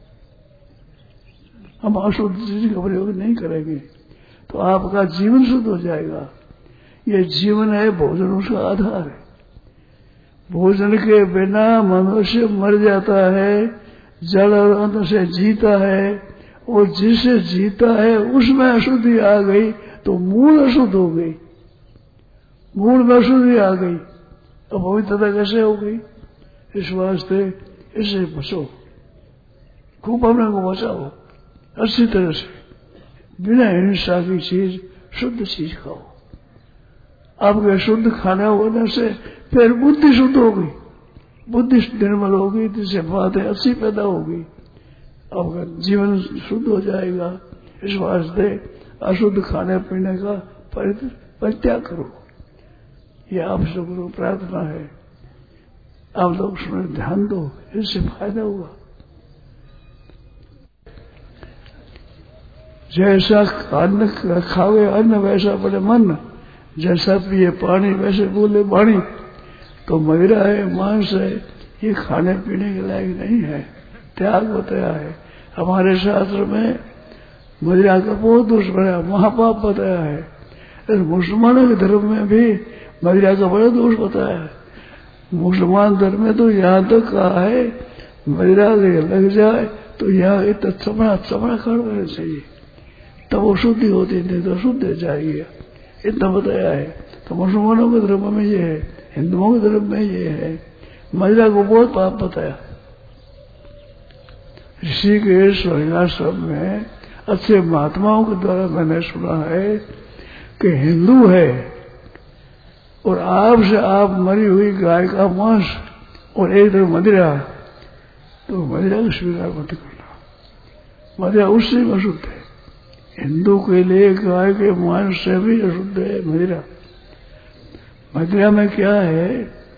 हम अशुद्ध चीज का प्रयोग नहीं करेंगे, तो आपका जीवन शुद्ध हो जाएगा। ये जीवन है, भोजन उसका आधार है। भोजन के बिना मनुष्य मर जाता है, जल और अन्न से जीता है, और जिससे जीता है उसमें अशुद्धि आ गई तो मूल अशुद्ध हो गई, मूल में अशुद्धि आ गई, अब पवित्रता कैसे हो गई? इस वास्ते इससे बचो, खूब अपने को बचाओ अच्छी तरह से। बिना हिंसा की चीज, शुद्ध चीज खाओ। आपके शुद्ध खाना होने से फिर बुद्धि शुद्ध होगी, बुद्धि निर्मल होगी, जिससे बातें अच्छी पैदा होगी, आपका जीवन शुद्ध हो जाएगा। इस वास्ते अशुद्ध खाने पीने का परित्याग करो, यह आप सबको प्रार्थना है। आप लोग सुने, ध्यान दो, इससे फायदा होगा। जैसा अन्न खावे अन्न वैसा बड़े मन, जैसा पिए पानी वैसे बोले वाणी। तो मदिरा है, मांस है, ये खाने पीने के लायक नहीं है, त्याग बताया है। हमारे शास्त्र में मदिरा का बहुत दोष बताया, महापाप बताया है। मुसलमानों के धर्म में भी मदिरा का बड़ा दोष बताया है। मुसलमान धर्म में तो यहाँ तक कहा है, मदिरा लग जाए तो यहाँ इतना चमड़ा चमड़ा कर देना चाहिए, तब वो शुद्धि होती, नहीं तो शुद्ध हो जाएगी, इतना बताया है। तो मुसलमानों के धर्म में ये है, हिंदुओं के धर्म में ये है। मदिरा को बहुत पाप बताया। ऋषिकेश वर्णाश्रम में अच्छे महात्माओं के द्वारा मैंने सुना है कि हिंदू है और आपसे आप मरी हुई गाय का मांस और एक तरफ मदिरा, तो मदिरा को स्वीकार मत करना। मदिरा उससे भी अशुद्ध है। हिंदू के लिए गाय के मांस से भी अशुद्ध है मदिरा। मदिरा में क्या है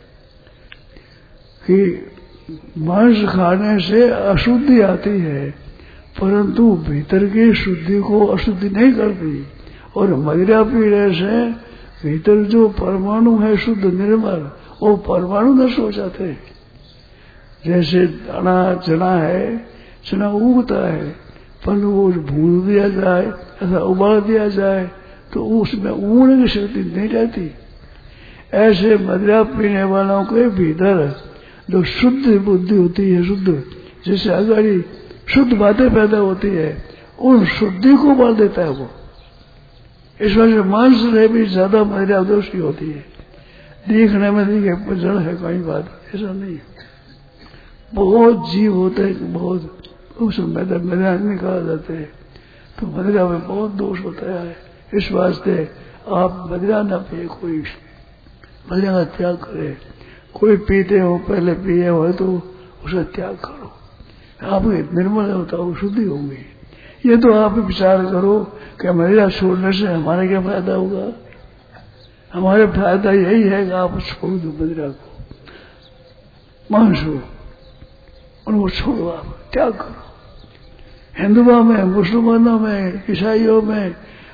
कि मांस खाने से अशुद्धि आती है, परंतु भीतर की शुद्धि को अशुद्धि नहीं करती। और मदिरा पीने से भीतर जो परमाणु है शुद्ध निर्मल, वो परमाणु नष्ट हो जाते हैं। जैसे दाना चना है, चना उगता है, पर वो भून दिया जाए ऐसा उबाल दिया जाए तो उसमें उगने की शक्ति नहीं रहती। ऐसे मदिरा पीने वालों के भीतर जो शुद्ध बुद्धि होती है, शुद्ध, जिससे अगर शुद्ध बातें पैदा होती है, उन शुद्धि को बढ़ देता है वो। इस वजह से मांस से भी ज्यादा मदिरा दोषी होती है। देखने में दिखे जड़ है, कई बात ऐसा नहीं है। बहुत जीव होते हैं, बहुत उसमें मदिरा निकाल जाते हैं, तो मदिरा में बहुत दोष बताया है। इस वास्ते आप मदिरा न पिए, कोई मदिरा का त्याग करे। कोई पीते हो, पहले पिए हो तो उसे त्याग करो, आप निर्मल होता हो, शुद्धि होंगी। ये तो आप विचार करो कि मदिरा छोड़ने से हमारा क्या फायदा होगा। हमारे फायदा यही है कि आप छोड़ दो मदिरा को, मांस हो उनको छोड़ो, आप त्याग करो। हिंदुओं में, मुसलमानों में, ईसाइयों में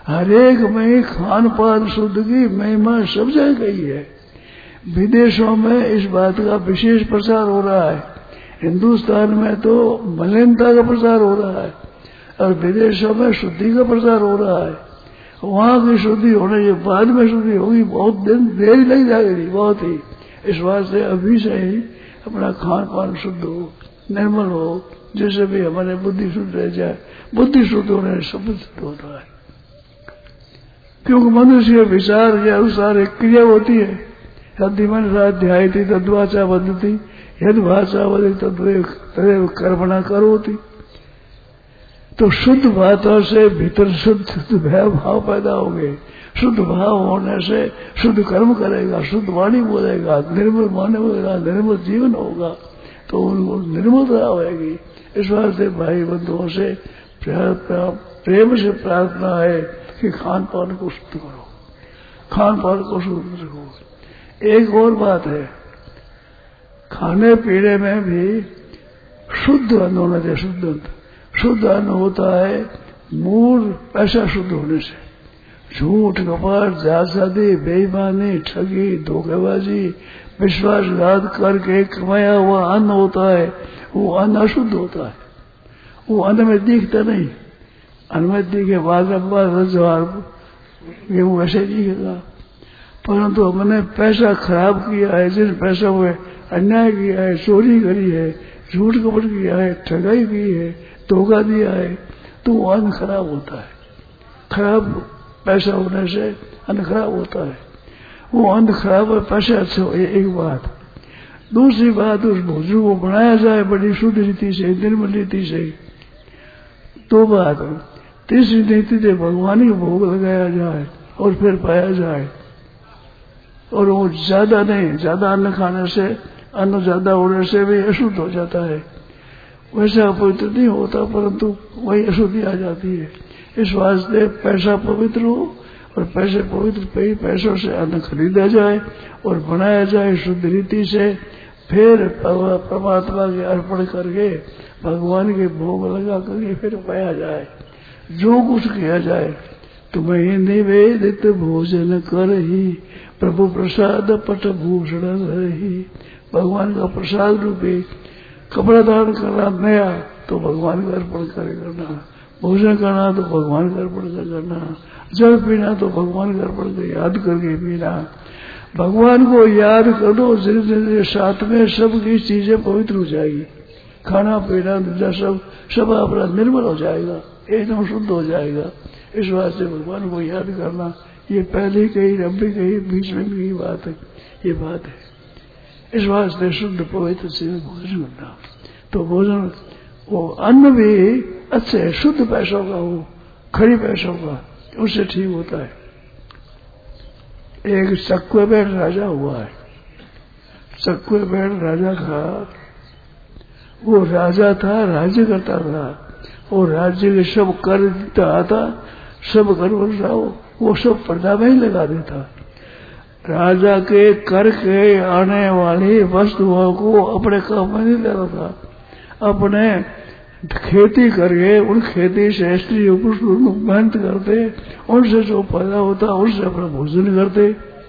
हर एक में खान पान शुद्ध की महिमा सब जगह गई है। विदेशों में इस बात का विशेष प्रचार हो रहा है। हिंदुस्तान में तो मलिनता का प्रचार हो रहा है और विदेशों में शुद्धि का प्रचार हो रहा है। वहां की शुद्धि होने के बाद में शुद्धि होगी, बहुत दिन देरी लग जाएगी, बहुत ही। इस बात से अभी से ही अपना खान पान शुद्ध हो, निर्मल हो, जैसे भी हमारे बुद्धि शुद्ध रह जाए। बुद्धि शुद्ध होने से सब शुद्ध होता है, क्योंकि मनुष्य के विचार के अनुसार एक क्रिया होती है। यदि मनसा ध्यायति तद्वाचा वदति, यद भाषा वदति तदेव कर्मणा करोति। तो शुद्ध बातों से भीतर शुद्ध भाव पैदा होंगे। शुद्ध भाव होने से शुद्ध कर्म करेगा, शुद्ध वाणी बोलेगा, निर्मल मन होगा, निर्मल जीवन होगा, तो उनको निर्मलता होगी। इस बात से भाई बंधुओं से प्रेम से प्रार्थना है कि खान पान को शुद्ध करो, खान पान को शुद्ध रखो। एक और बात है, खाने पीने में भी शुद्ध अन्न होना चाहिए। शुद्ध अन्न, शुद्ध अन्न होता है मूल पैसा शुद्ध होने से। झूठ, कपट, जालसाजी, बेईमानी, ठगी, धोखेबाजी, विश्वासघात करके कमाया हुआ अन्न होता है, वो अन्न अशुद्ध होता है। वो अन्न में दिखता नहीं, अन्न में दिखे बाद ये वो वैसे दिखेगा। परंतु हमने पैसा खराब किया है, जिन पैसों में अन्याय किया है, चोरी करी है, झूठ कपट किया है, ठगाई की है, धोखा दिया है, तो वो अन्न खराब होता है। खराब पैसा होने से अन्न खराब होता है। वो अन्न खराब है, पैसे अच्छे हो, एक बात। दूसरी बात, उस भोजन को बनाया जाए बड़ी शुद्ध रीति से, निर्मल रीति से। दो बात। तीसरी रीति से भगवान को भोग लगाया जाए और फिर पाया जाए। और वो ज्यादा नहीं, ज्यादा अन्न खाने से, अन्न ज्यादा होने से भी अशुद्ध हो जाता है। वैसा पवित्र नहीं होता, परंतु वही अशुद्धि आ जाती है। इस वास्ते पैसा पवित्र हो और पैसे पवित्र पैसों से अन्न खरीदा जाए और बनाया जाए शुद्ध रीति से, फिर परमात्मा के अर्पण करके भगवान के भोग लगा करके फिर पाया जाए। जो कुछ किया जाए, तुम्हें निवेदित भोजन कर ही प्रभु प्रसाद पट भूषण रही। भगवान का प्रसाद रूपी कपड़ा दान करना नया तो भगवान का अर्पण करना, भोजन करना तो भगवान का अर्पण करना, जल पीना तो भगवान का अर्पण कर याद करके पीना। भगवान को याद कर दो, धीरे साथ में सबकी चीजें पवित्र हो जाएगी। खाना पीना दूसरा सब अपना निर्मल हो जाएगा, एकदम शुद्ध हो जाएगा। इस वास्ते भगवान को याद करना, ये पहले कही, अब भी कही, बीच में भी बात है, ये बात है। इस वास्ते शुद्ध पवित्र से भोजन करना। तो भोजन, वो अन्न भी अच्छे शुद्ध पैसों का हो, खरी पैसों का, उससे ठीक होता है। एक सक्वेबेड़ राजा हुआ है। सक्वेबेड़ राजा था, वो राजा था, राज्य करता था, और राज्य के सब कर देता था, सब कर वो सब प्रजा में ही लगा देता। राजा के कर के आने वाली वस्तुओं को अपने काम में नहीं लेता था। अपने खेती करके, उन खेती से स्त्री पुरुष मेहनत करते, उनसे जो पैदा होता उससे अपना भोजन करते।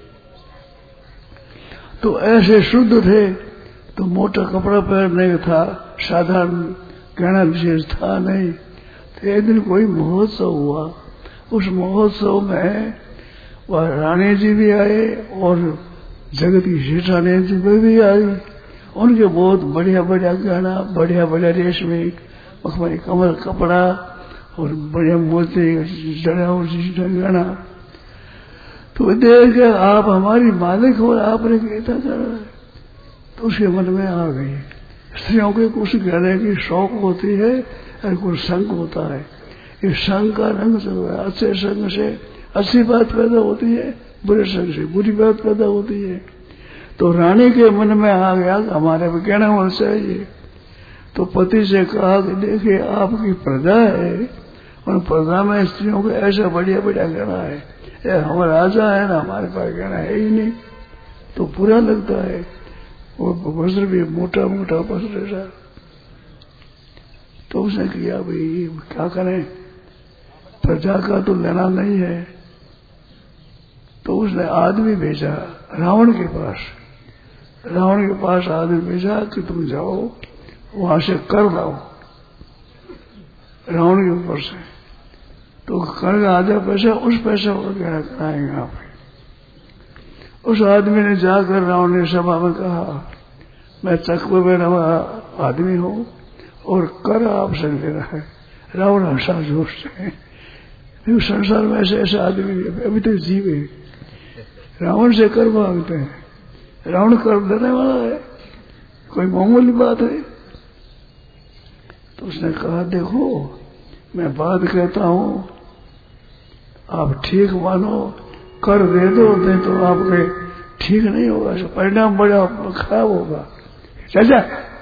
तो ऐसे शुद्ध थे। तो मोटा कपड़ा पहनने का था, साधारण गहना विशेष था नहीं। तो एक दिन कोई महोत्सव हुआ। उस महोत्सव में वह रानी जी भी आए और जगत की शेषानी जी भी आई। उनके बहुत बढ़िया बढ़िया गहना, बढ़िया बढ़िया रेशमी मखमली कमल कपड़ा और बढ़िया मोती गहना। तो देख के आप हमारी मालिक और आपने कहता कर रहा है, तो उसके मन में आ गई। स्त्रियों के कुछ गहने की शौक होती है और कुछ संग होता है। इस संग का रंग चल रहा है। अच्छे संग से अच्छी बात पैदा होती है, बुरे संग से बुरी बात पैदा होती है। तो रानी के मन में आ गया कि हमारे भी कहना होना चाहिए। तो पति से कहा कि देखिए आपकी प्रजा है, और प्रजा में स्त्रियों को ऐसा बढ़िया बढ़िया गहना है, हमारा राजा है ना, हमारे पास गहना है ही नहीं। तो बुरा लगता है। वो वस्त्र भी मोटा मोटा वस्त्र था। तो उसने किया भाई क्या करें, प्रजा का तो लेना नहीं है, तो उसने आदमी भेजा रावण के पास आदमी भेजा कि तुम जाओ वहां से कर लाओ रावण के ऊपर से, तो कर का आधा पैसा उस पैसा को क्या कराएंगे आप। उस आदमी ने जाकर रावण ने सभा में कहा, मैं चकवे में नवा आदमी हूं और कर आपसे लेना है। रावण हंसा जोर से, संसार में ऐसे आदमी अभी तक जीवे रावण से कर मांगते हैं, रावण कर देने वाला है, कोई मामूली बात है। तो उसने कहा, देखो मैं बात कहता हूं, आप ठीक मानो, कर दे दो, नहीं तो आपके ठीक नहीं होगा, परिणाम बड़ा खराब होगा। चाचा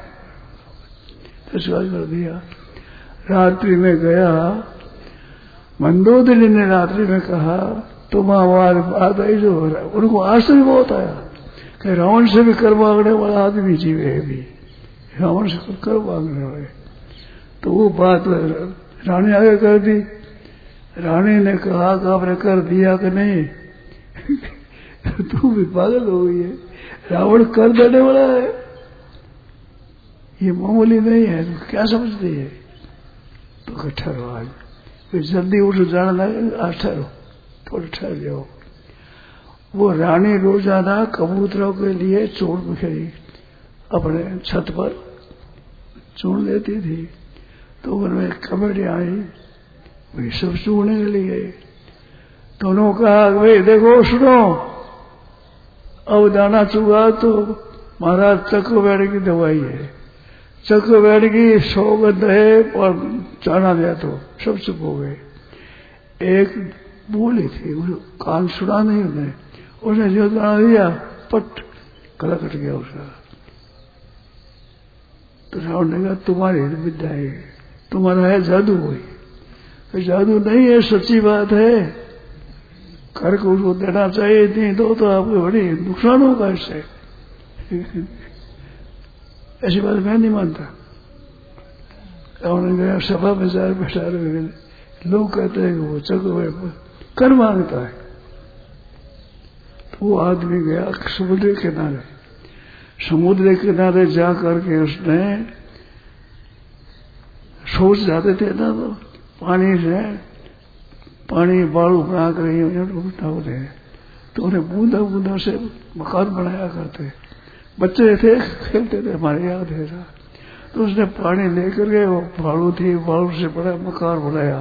तो स्वीकार कर दिया। रात्रि में गया, मंदोदरी ने रात्रि में कहा, तुम हमारी बात आई जो हो रहा है। उनको आश्चर्य बहुत आया कि रावण से भी कर मांगने वाला आदमी जीवे है भी, रावण से कर मांगने वाले। तो वो बात रानी आगे कर दी। रानी ने कहा कि आपने कर दिया कि नहीं? तू भी पागल हो गई है, रावण कर देने वाला है, ये मामूली नहीं है, तो क्या समझती है? तो ठहरो, आज फिर जल्दी उठ जाना लगे, आज ठहरो, थोड़ा ठहर जाओ। वो रानी रोजाना कबूतरों के लिए चूर्ण बिखेरी अपने छत पर चूर्ण लेती थी, तो उनमें कमेटी आई, वे सब चूड़ने के लिए गए। तो उन्होंने कहा, भाई देखो सुनो, अब दाना चुगा तो महाराज चक्रवेड़ की दवाई है, चक्रवेड़ की सौगंध है, और जाना दिया तो सब चुप हो गए। एक बोली थी, कान सुना नहीं उसने जो दाना दिया पट गला कट गया उसका। तो रावण ने कहा, तुम्हारी विद्या है, तुम्हारा है जादू। हुई जादू नहीं है, सच्ची बात है, कर को उसको देना चाहिए, नहीं दो तो आपको बड़ी नुकसान होगा इससे। ऐसी बात मैं नहीं मानता। रावण गया सभा में जाए बैठा रहे, लोग कहते हैं कि वो चक्र कर मांगता है। तो वो आदमी गया समुद्र किनारे जा करके उसने सोच जाते थे ना, तो पानी बालू बना कर उठा होते, तो उन्हें बूंदा बूंदा से मकान बनाया करते। बच्चे थे, खेलते थे, हमारे याद है। तो उसने पानी लेकर के वो बालू थी, बालू से बड़ा मकान बनाया,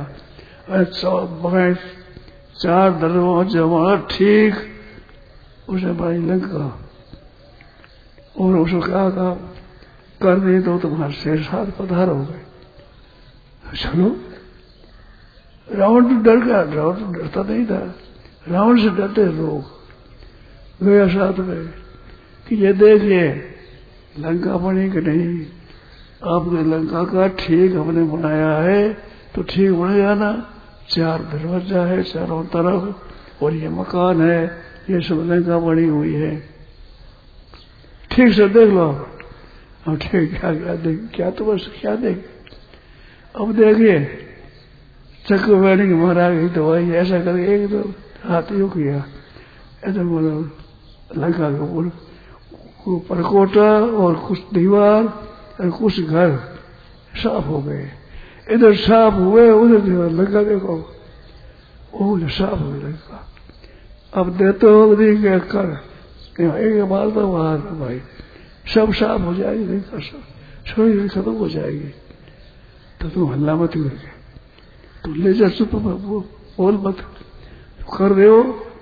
4 दरवाजा हमारा ठीक उसने बड़ी लंका। और उसको कहा कर नहीं तो तुम्हारे शेर साथ पधारोगे। चलो, रावण तो डर गया, रावण तो डरता नहीं था, रावण से डरते लोग। गया साथ में कि ये देखिए लंका बनी कि नहीं, आपने लंका का ठीक हमने बनाया है तो ठीक बनेगा ना। 4 दरवाजा है चारों तरफ, और ये मकान है, ये सब लंका बनी हुई है, ठीक से देख लो। अब ठीक क्या देख, क्या तो बस क्या देख। अब देखिए चक्रवर्ती की महाराज की दवाई ऐसा करके एक दो हाथ यू किया, ऐसा मतलब लंका के परकोटा और कुछ दीवार और कुछ घर साफ हो गए। इधर साफ हुए, उधर लंका देखो वो साफ हो लंका। अब देते हो क्या कर, एक बार तो वहां भाई सब साफ हो जाएगी, लंका सब खत्म हो जाएगी। तो तुम हल्ला मत करके तो ले जा, चुप बोल मत, कर दे।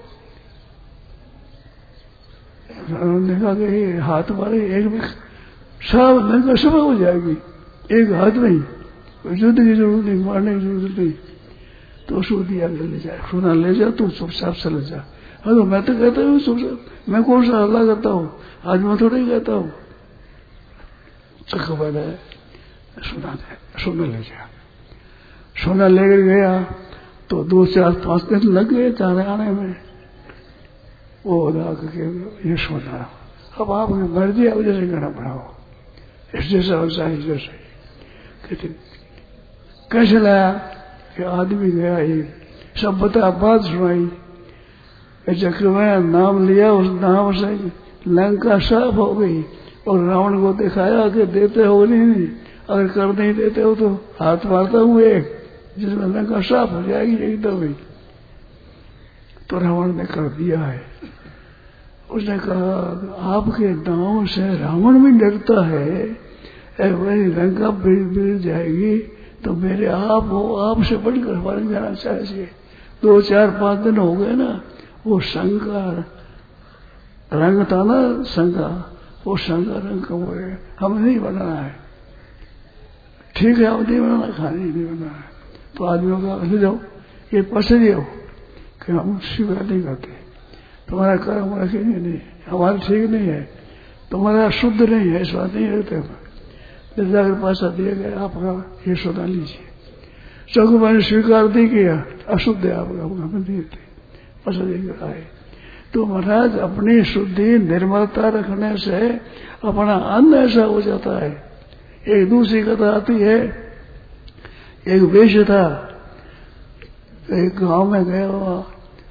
देखा कि हाथ मारे एक में सब लंका सब हो जाएगी, एक हाथ नहीं, युद्ध की जरूरत नहीं, मारने की जरूरत नहीं। तो उसको दिया ले जा, सोना ले जा, तू चुपचाप चले जा। तो मैं तो कहता हूँ चुपचाप, मैं कौन सा हल्ला करता हूँ, आज मैं थोड़ा ही कहता हूँ। चक्कर है सोना ले जा। सोना लेकर गया तो 2, 4, 5 दिन लग गए जाने आने में। वो अदा करके ये सोना अब आपकी मर्जी, अब जैसे करना पड़ाओ, इस जैसा वैसा ही जैसे। कहते कैसे लाया? कि आदमी गया एक सब बता बात सुनाई। जब मैं नाम लिया उस नाम से लंका साफ हो गई और रावण को दिखाया कि देते हो नहीं, अगर कर नहीं देते हो तो हाथ मारता हूँ एक, जिसमें लंका साफ हो जाएगी एकदम ही। तो रावण ने कर दिया है। उसने कहा आपके नाम से रावण भी डरता है, वही लंका बिगड़ जाएगी तो मेरे आप हो, आपसे बढ़कर मर जाना चाहिए। 2, 4, 5 दिन हो गए ना, वो शंका रंग था ना, शंका, वो शंका रंग कम हो गया। हमें नहीं बनाना है, ठीक है, अब नहीं बनाना, खाने नहीं बनाना है। तो आदमियों का ले जाओ, ये पसंद हो कि हम स्वीकार नहीं करते, तुम्हारा कर्म रखेंगे नहीं, हमारा ठीक नहीं है, तुम्हारा शुद्ध नहीं है, इस बात नहीं रहते। जाकर पैसा दिया गया, आपका ये सौदा लीजिए। चौको मैंने स्वीकार नहीं किया, अशुद्ध है आपका, हमें नहीं देते, पैसा देकर आए। तो महाराज अपनी शुद्धि निर्मलता रखने से अपना अन्न ऐसा हो जाता है। एक दूसरी कथा आती है, एक वेश्य था, एक गांव में गया, वहां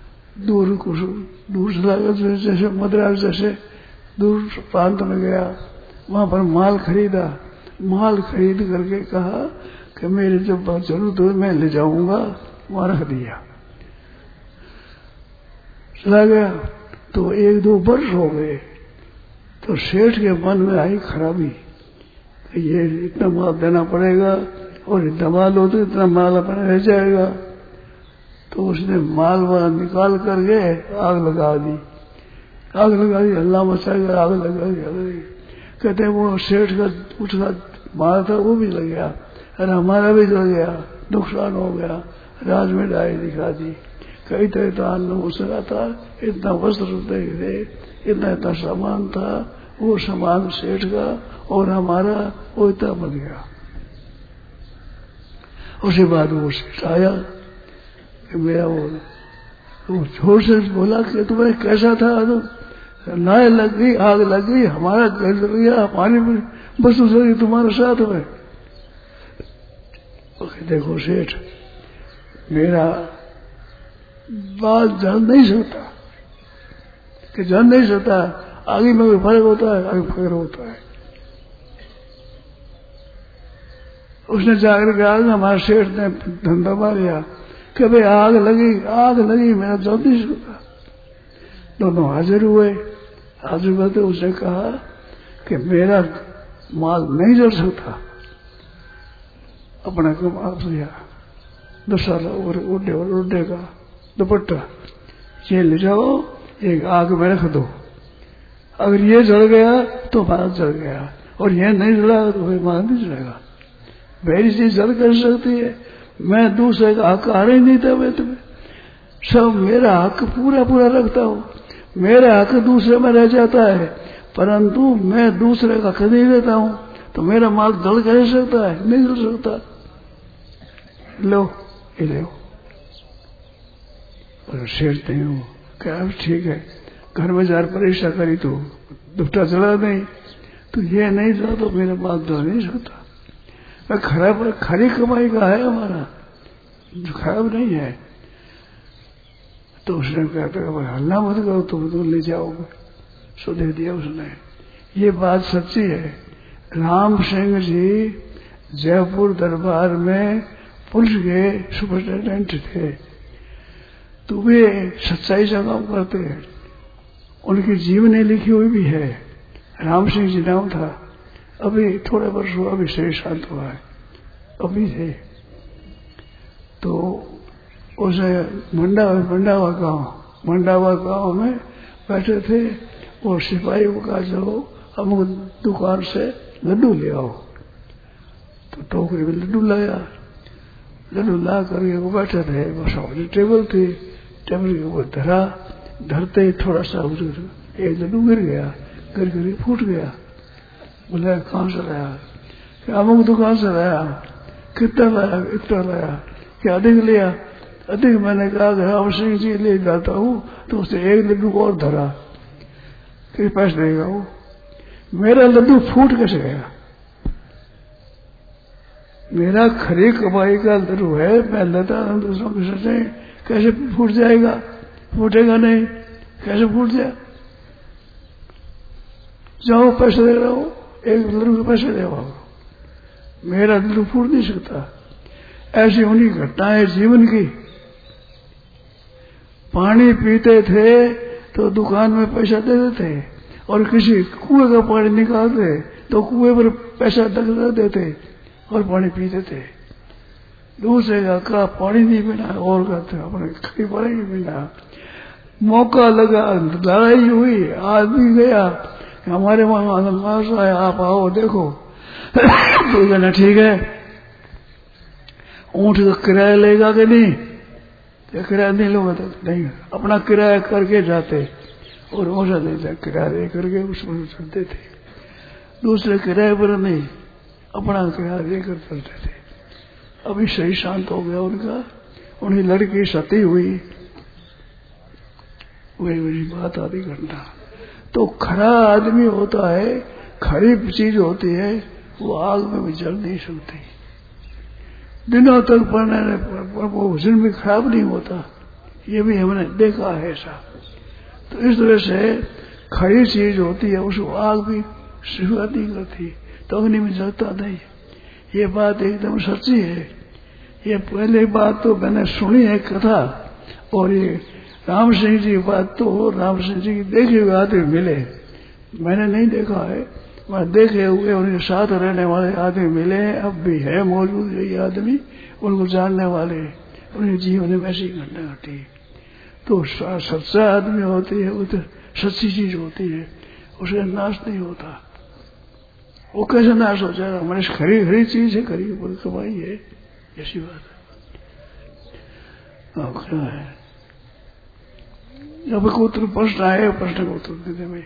दूर से लगा, जैसे मद्रास जैसे दूर प्रांत में गया, वहां पर माल खरीदा। माल खरीद करके कहा कि मेरी जब जरूरत हो मैं ले जाऊंगा, वहां रख दिया। चला गया तो 1-2 वर्ष हो गए, तो सेठ के मन में आई खराबी, ये इतना माल देना पड़ेगा और इतना माल हो तो इतना माल अपने रह जाएगा। तो उसने माल वाला निकाल करके आग लगा दी, हल्ला मचा के आग लगा दी। कहते वो सेठ का उसका माल था वो भी लग गया, अरे हमारा भी लग गया, नुकसान हो गया। राज में डाय दिखा दी, कई तरह का अन्न उसका था, इतना वस्त्र थे, इतना सामान था, वो सामान सेठ का और हमारा वो इतना बन गया। उसके बाद वो सेठ आया, मेरा वो जोर से बोला कि तुम्हें कैसा था? नाय लग गई, आग लग गई, हमारा घर लग गया, पानी में बस उसकी तुम्हारे साथ में। देखो सेठ, मेरा बात जान नहीं सकता कि जान नहीं सकता, आगे में कोई फर्क होता है, आगे फर्क होता है। उसने जाकर कहा, हमारे सेठ ने धंधा मारिया कि भाई आग लगी, मेरा जान नहीं सकता। दोनों हाजिर हुए, हाजिर हुए तो उसने कहा कि मेरा माल नहीं जल सकता, अपना कम आप लिया 10 साल और उड़े का दुपट्टा, ये ले जाओ, एक आग में रख दो, अगर ये जल गया तो हमारा जल गया, और ये नहीं जला तो भाई हमारा नहीं जलेगा। मेरी चीज जल कर सकती है, मैं दूसरे का हक आ ही नहीं था, मैं तुम्हें सब मेरा हक पूरा रखता हूँ, मेरा हक दूसरे में रह जाता है, परंतु मैं दूसरे का हक नहीं देता हूँ, तो मेरा माल जल कैसे सकता है? नहीं जल सकता। लो ये लो, और शेरते हूँ क्या ठीक है, घर में जार परीक्षा करी तो दुपट्टा जला नहीं, तो ये नहीं जला तो मेरा माल जल नहीं सकता। खरी कमाई का है हमारा, जो खराब नहीं है। तो उसने कहता हल्ला मत करो, तुम तो ले जाओगे, सो दे दिया उसने। ये बात सच्ची है। राम सिंह जी जयपुर दरबार में पुलिस के सुपरिटेंडेंट थे, तो वे सच्चाई से काम करते हैं, उनकी जीवनी लिखी हुई भी है। राम सिंह जी नाम था, अभी थोड़े वर्ष हुआ, अभी शरीर शांत हुआ है, अभी थे। तो उसे मंडावा गांव में बैठे थे, और सिपाही को कहा चलो अमुक दुकान से लड्डू ले आओ, तो टोकरी में लड्डू लाया, लड्डू ला करके वो बैठे थे, वो सामने टेबल थी, टेबल के ऊपर धरा, धरते ही थोड़ा सा एक लड्डू गिर गया, गिर फूट गया। बोला कहाँ से लाया? अमुक दुकान से लाया। कितना लाया? इतना लाया। क्या अधिक लिया? अधिक मैंने कहा राम सिंह जी ले जाता हूँ, तो उसने एक लड्डू और धरा, किस पैसे देगा वो? मेरा लड्डू फूट कैसे गया? मेरा खरी कमाई का दरू है, मैं लेता हूं दूसरों की सोचे कैसे फूट जाएगा, फूटेगा नहीं, कैसे फूट जाए। जाओ पैसे दे रहा हूं, एक दरू के पैसे दे आओ, मेरा दिल फूट नहीं सकता। ऐसी उन्हीं घटनाएं जीवन की। पानी पीते थे तो दुकान में पैसा दे देते, और किसी कुएं का पानी निकालते तो कुएं पर पैसा दे देते और पानी पीते थे। दूसरे का पानी नहीं पीना, और कहते अपने खरी पानी नहीं पीना। मौका लगा, लड़ाई हुई, आदमी गया, हमारे वहां आया, आप आओ देखो। तो कहना ठीक है, ऊंट का किराया लेगा कि नहीं, तो किराया नहीं लोगे तो नहीं, अपना किराया करके जाते और मौसा देते, किराया दे करके उसमें चलते थे। दूसरे किराए पर नहीं, अपना किराया देकर चलते थे। अभी सही शांत हो गया उनका, उन्हें लड़की सती हुई, वही मेरी बात आदि करना। तो खरा आदमी होता है, खरी चीज होती है, वो आग में भी जल नहीं सकती। दिनों तक पढ़ने पर वो भोजन भी खराब नहीं होता, ये भी हमने देखा है ऐसा। तो इस तरह से खरी चीज होती है, उसको आग भी स्वीकार नहीं करती, तो अग्नि में जलता नहीं। ये बात एकदम सच्ची है। ये पहले बात तो मैंने सुनी है कथा, और ये राम सिंह जी की बात तो राम सिंह जी की देखे हुए आदमी मिले, मैंने नहीं देखा है, मैं देखे हुए उनके साथ रहने वाले आदमी मिले, अब भी है मौजूद यही आदमी, उनको जानने वाले, उनके जीवन में ऐसी घटना घटी। तो सच्चा आदमी होती है, वो तो सच्ची चीज होती है, उसे नाश नहीं होता। वो कैसे नाश हो जाएगा, हमारी खरी खरी चीज है, खरी कमाई है, ऐसी बात है। क्या है, अब कोई उत्तर प्रश्न आए, प्रश्न का उत्तर देने में।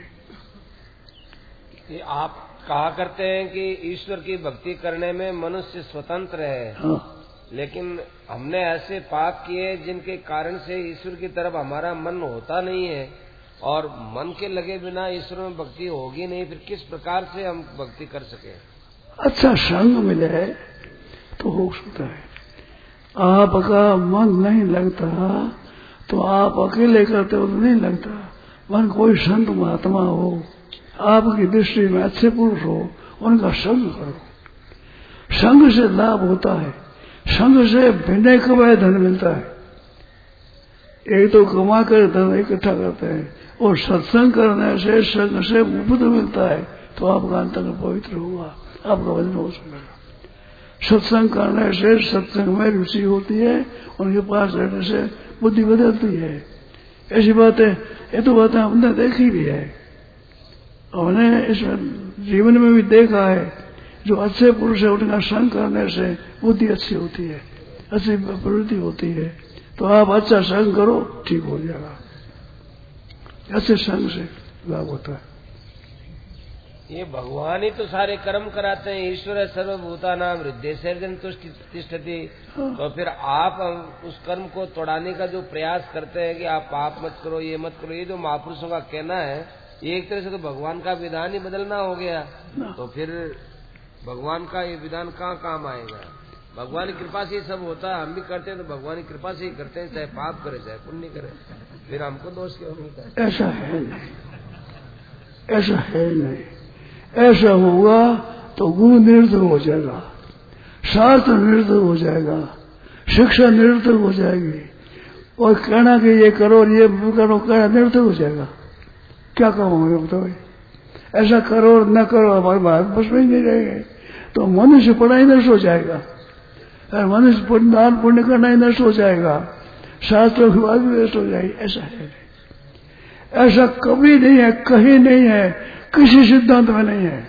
आप कहा करते हैं कि ईश्वर की भक्ति करने में मनुष्य स्वतंत्र है। हाँ। लेकिन हमने ऐसे पाप किए जिनके कारण से ईश्वर की तरफ हमारा मन होता नहीं है, और मन के लगे बिना ईश्वर में भक्ति होगी नहीं, फिर किस प्रकार से हम भक्ति कर सके। अच्छा संग मिले तो हो सकता है। आपका मन नहीं लगता तो आप अकेले करते हो तो नहीं लगता, मन कोई संत महात्मा हो, आपकी दृष्टि में अच्छे पुरुष हो, उनका संग करो। संग से लाभ होता है, संग से बिना कमाए धन मिलता है। एक तो कमा कर धन इकट्ठा करते हैं, और सत्संग करने से संग से मुफ्त मिलता है, तो आपका अंतर पवित्र होगा, आपका भजन हो सकेगा। सत्संग करने से सत्संग में रुचि होती है, उनके पास रहने से बुद्धि बदलती है। ऐसी बातें, ये तो बातें हमने देखी भी है, हमने इस जीवन में भी देखा है। जो अच्छे पुरुष है उनका संग करने से बुद्धि अच्छी होती है, अच्छी प्रवृत्ति होती है। तो आप अच्छा संग करो, ठीक हो जाएगा। अच्छे संग से लाभ होता है। ये भगवान ही तो सारे कर्म कराते हैं, ईश्वर सर्वभूता नाम हृदय सर्जन तिष्ठति। तो फिर आप उस कर्म को तोड़ाने का जो प्रयास करते हैं कि आप पाप मत करो, ये मत करो, ये जो महापुरुषों का कहना है, ये एक तरह से तो भगवान का विधान ही बदलना हो गया। तो फिर भगवान का ये विधान कहाँ काम आएगा। भगवान की कृपा से ये सब होता है, हम भी करते हैं तो भगवान की कृपा से ही करते हैं, चाहे पाप करे चाहे पुण्य करे, फिर हमको दोष क्यों मिलता है। ऐसा है नहीं, ऐसा है नहीं। ऐसा होगा तो गुरु निरर्थक हो जाएगा, शास्त्र निरर्थक हो जाएगा, शिक्षा निरर्थक हो जाएगी, और कहना कि ये करो और ये करो कहना निरर्थक हो जाएगा। क्या कहोगे बताओ, ऐसा करो और न करो, हमारे भारत बस में ही नहीं रहेंगे। तो मनुष्य पढ़ाई नष्ट हो जाएगा, मनुष्य दान पुण्य करना ही नष्ट हो जाएगा, शास्त्रों की बात भी नष्ट हो जाएगी। ऐसा है, ऐसा कभी नहीं है, कहीं नहीं है, किसी सिद्धांत में नहीं है।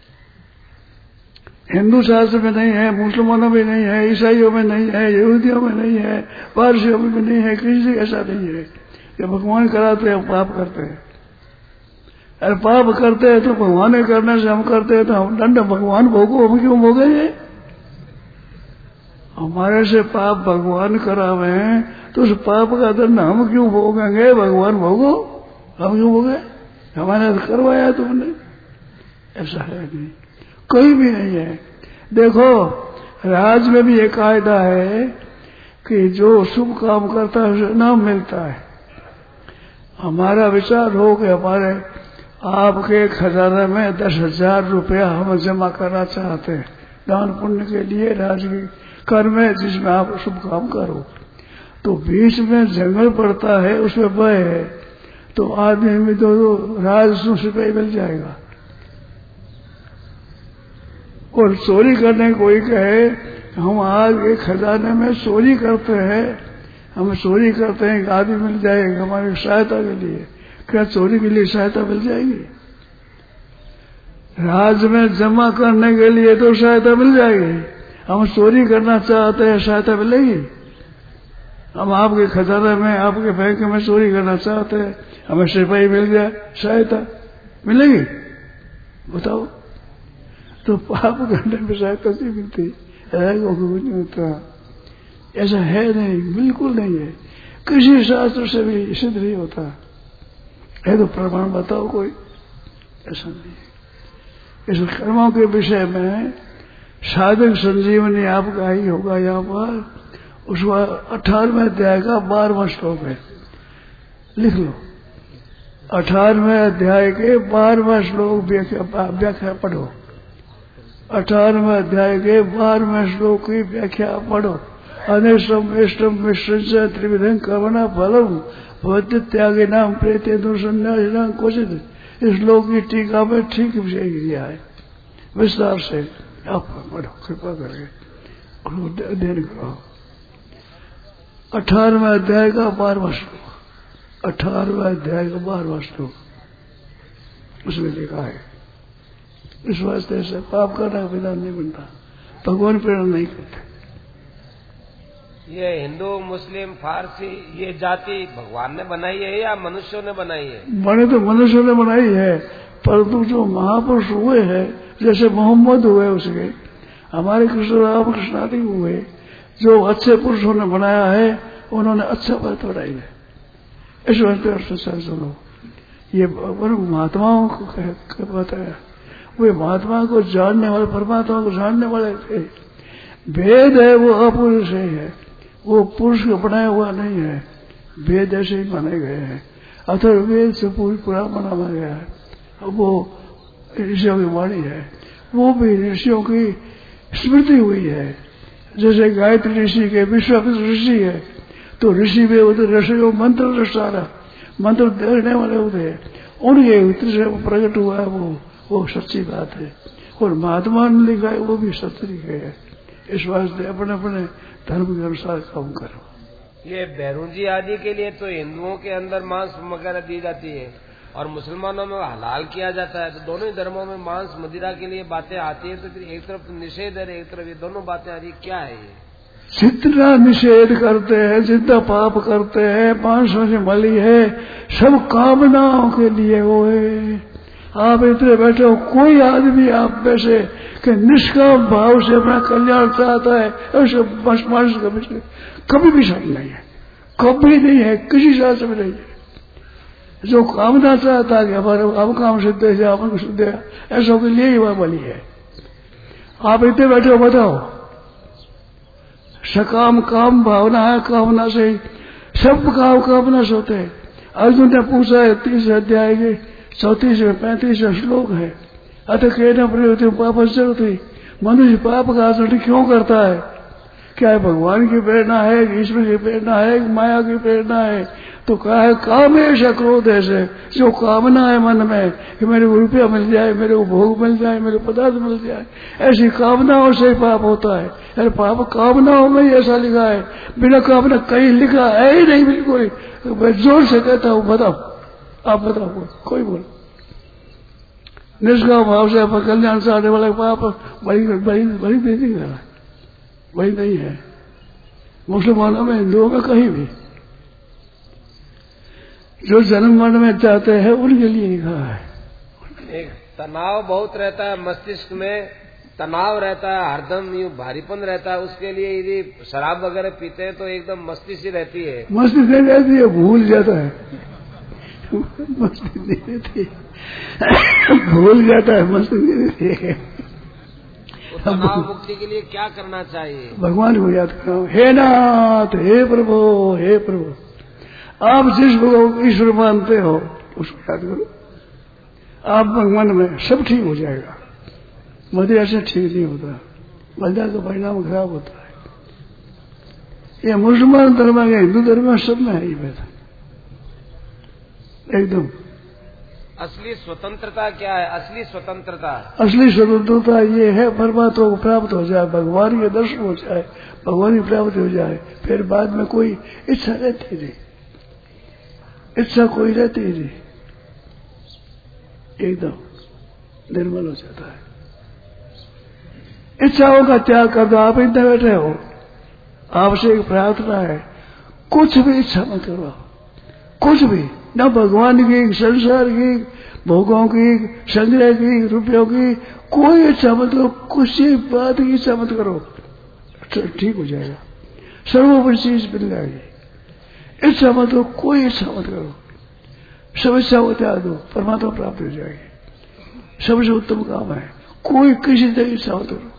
हिंदू शास्त्र में नहीं है, मुसलमानों में नहीं है, ईसाइयों में नहीं है, यहूदियों में नहीं है, पारसियों में नहीं है, किसी ऐसा नहीं है कि भगवान कराते हैं पाप करते हैं। अरे पाप करते हैं तो भगवान ने करने से हम करते हैं तो हम दंड भगवान भोगो, हम क्यों भोगेंगे। हमारे से पाप भगवान करावे हैं तो उस पाप का दंड हम क्यों भोगेंगे, भगवान भोगो, हम क्यों भोगे, हमारे करवाया तुमने। ऐसा है नहीं, कोई भी नहीं है। देखो राज में भी एक कायदा है कि जो शुभ काम करता है उसे इनाम मिलता है। हमारा विचार हो कि हमारे आपके खजाने में 10,000 रुपया हम जमा करना चाहते हैं दान पुण्य के लिए, राज की कर में जिसमें आप शुभ काम करो, तो बीच में जंगल पड़ता है, उसमें बह है, तो आदमी में तो राजस्व रुपये मिल जाएगा। और चोरी करने कोई कहे हम आज एक खजाने में चोरी करते हैं, हम चोरी करते हैं, आदमी मिल जाएगा हमारी सहायता के लिए, क्या चोरी के लिए सहायता मिल जाएगी? राज में जमा करने के लिए तो सहायता मिल जाएगी। हम चोरी करना चाहते हैं, सहायता मिलेगी? हम आपके खजाने में, आपके बैंक में चोरी करना चाहते हैं, हमें सिपाही मिल जाए, सहायता मिलेगी? बताओ। तो पाप करने में सहायता नहीं मिलती, कुछ नहीं होता। ऐसा है नहीं, बिल्कुल नहीं है, किसी शास्त्र से भी सिद्ध नहीं होता है। तो प्रमाण बताओ कोई? ऐसा नहीं है। इस कर्मों के विषय में साधक संजीवनी आपका ही होगा यहाँ पर। उसका 18वें अध्याय का 12वां श्लोक है, लिख लो। 18वें अध्याय के 12वां श्लोक व्याख्या पढ़ो। 18वें अध्याय के 12वें श्लोक की व्याख्या पढ़ो। अनेष्टम इष्टम मिश्र त्रिविधं कर्मणा फलम भवत्य त्यागे नाम प्रेते दुर्सन्यासिनां क्वचित्। इस श्लोक की टीका में ठीक विषय दिया है विस्तार से, आप पढ़ो कृपा करके अध्ययन करो। 18वें अध्याय का 12वां श्लोक, 18वें अध्याय का 12वां श्लोक उसमें लिखा है। इस वास्ते से पाप करना विधान नहीं बनता, भगवान प्रेरणा नहीं करते। ये हिंदू मुस्लिम फारसी ये जाति भगवान ने बनाई है या मनुष्यों ने बनाई है? बने तो मनुष्यों ने बनाई है, परंतु जो महापुरुष हुए हैं, जैसे मोहम्मद हुए, उसके हमारे कृष्ण राम कृष्ण आदि हुए, जो अच्छे पुरुषों ने बनाया है, उन्होंने अच्छा बात बनाई है। इस वास्ते सुनो, ये महात्माओं को बताया, वे महात्मा को जानने वाले, परमात्मा को जानने वाले थे। वेद है वो अपुरुष है, वो पुरुष को बनाया हुआ नहीं है, वेद ऐसे ही माने गए हैं। अथर्ववेद से पूरी पुराण बनाया गया है। अब वो ऋषियों की वाणी है, वो भी ऋषियों की स्मृति हुई है। जैसे गायत्री ऋषि के विश्वामित्र ऋषि है, तो ऋषि भी होते ऋषियों मंत्र सारा मंत्र देने वाले होते, उनके उत्तर से प्रकट हुआ है, वो सच्ची बात है। और महात्मा ने लिखा है, वो भी सत्य लिखे है। इस वास्ते अपने अपने धर्म के अनुसार काम करो। ये बैरूजी आदि के लिए तो हिंदुओं के अंदर मांस वगैरह दी जाती है और मुसलमानों में हलाल किया जाता है, तो दोनों ही धर्मों में मांस मदिरा के लिए बातें आती है, तो फिर एक तरफ निषेध है, एक तरफ ये दोनों बातें आ रही, क्या है ये? जितना निषेध करते हैं, जितना पाप करते हैं, मांसों से मली है, सब कामनाओं के लिए वो है। आप इतने बैठे हो, कोई आदमी आप में से कि निष्काम भाव से अपना कल्याण चाहता है, ऐसे मानस कभी भी शक नहीं है, कभी नहीं है, किसी शास्त्र में नहीं है। जो कामना चाहता है कि हमारे अब काम सिद्ध है, अपन सिद्ध है, ऐसा के लिए ही वह बली है। आप इतने बैठे हो, बताओ, सकाम काम भावना है, कामना से सब काम कामना से होते हैं। अर्जुन ने पूछा है 30 अध्याय के 34 में 35 श्लोक है, अतः कहना प्रयोजन पाप चलती, मनुष्य पाप का आचरण क्यों करता है? क्या है भगवान की प्रेरणा है, ईश्वर की प्रेरणा है, माया की प्रेरणा है? तो कहा है कामेश क्रोध ऐसे, जो कामना है मन में कि मेरे को रुपया मिल जाए, मेरे को भोग मिल जाए, मेरे को पदार्थ मिल जाए, ऐसी कामनाओं से पाप होता है। अरे पाप कामनाओं में ही ऐसा लिखा है, बिना कामना कहीं लिखा है ही नहीं। बिल्कुल मैं जोर से कहता हूँ, बताओ, आप बताओ, कोई बोलो। निष्काम भाव से कल्याण चाहने वाला पाप बड़ी नहीं कर रहा, वही नहीं है मुसलमानों में, हिंदुओं में, कहीं भी। जो जन्म मरण में चाहते हैं उनके लिए लिखा है। एक तनाव बहुत रहता है, मस्तिष्क में तनाव रहता है, हरदम यूं भारीपन रहता है, उसके लिए यदि शराब वगैरह पीते हैं तो एकदम मस्ती सी रहती है। मस्ती नहीं रहती है, भूल जाता है, मस्ती नहीं रहती है, भूल जाता है, मस्ती नहीं रहती है। तनाव मुक्ति के लिए क्या करना चाहिए? भगवान को याद करो। हे नाथ, हे प्रभु, हे प्रभु। आप जिस को ईश्वर मानते हो उसको याद करो। आप मन में सब ठीक हो जाएगा। मदिरा से ठीक नहीं होता, मदिरा का परिणाम खराब होता है। ये मुसलमान धर्म है, हिंदू धर्म है, सब में है ये बात एकदम। असली स्वतंत्रता क्या है? असली स्वतंत्रता, असली स्वतंत्रता ये है परमात्मा को प्राप्त हो जाए, भगवान के दर्शन हो जाए, भगवान की प्राप्ति हो जाए, फिर बाद में कोई इच्छा रहती नहीं, इच्छा कोई रहती नहीं, एकदम निर्मल हो जाता है। इच्छाओं का त्याग कर दो। आप इतने बैठे हो, आपसे एक प्रार्थना है, कुछ भी इच्छा मत करो, कुछ भी, न भगवान की, संसार की, भोगों की, संग्रह की, रुपयों की, कोई इच्छा मत करो, कुछ बात की इच्छा मत करो, ठीक हो जाएगा, सर्वोपरि चीज मिल जाएगी। इच्छा मत करो, कोई इच्छा मत करो, सब इच्छा को त्याग दो, परमात्मा प्राप्त हो जाएगी। सबसे उत्तम काम है, कोई किसी तरह इच्छा मत करो,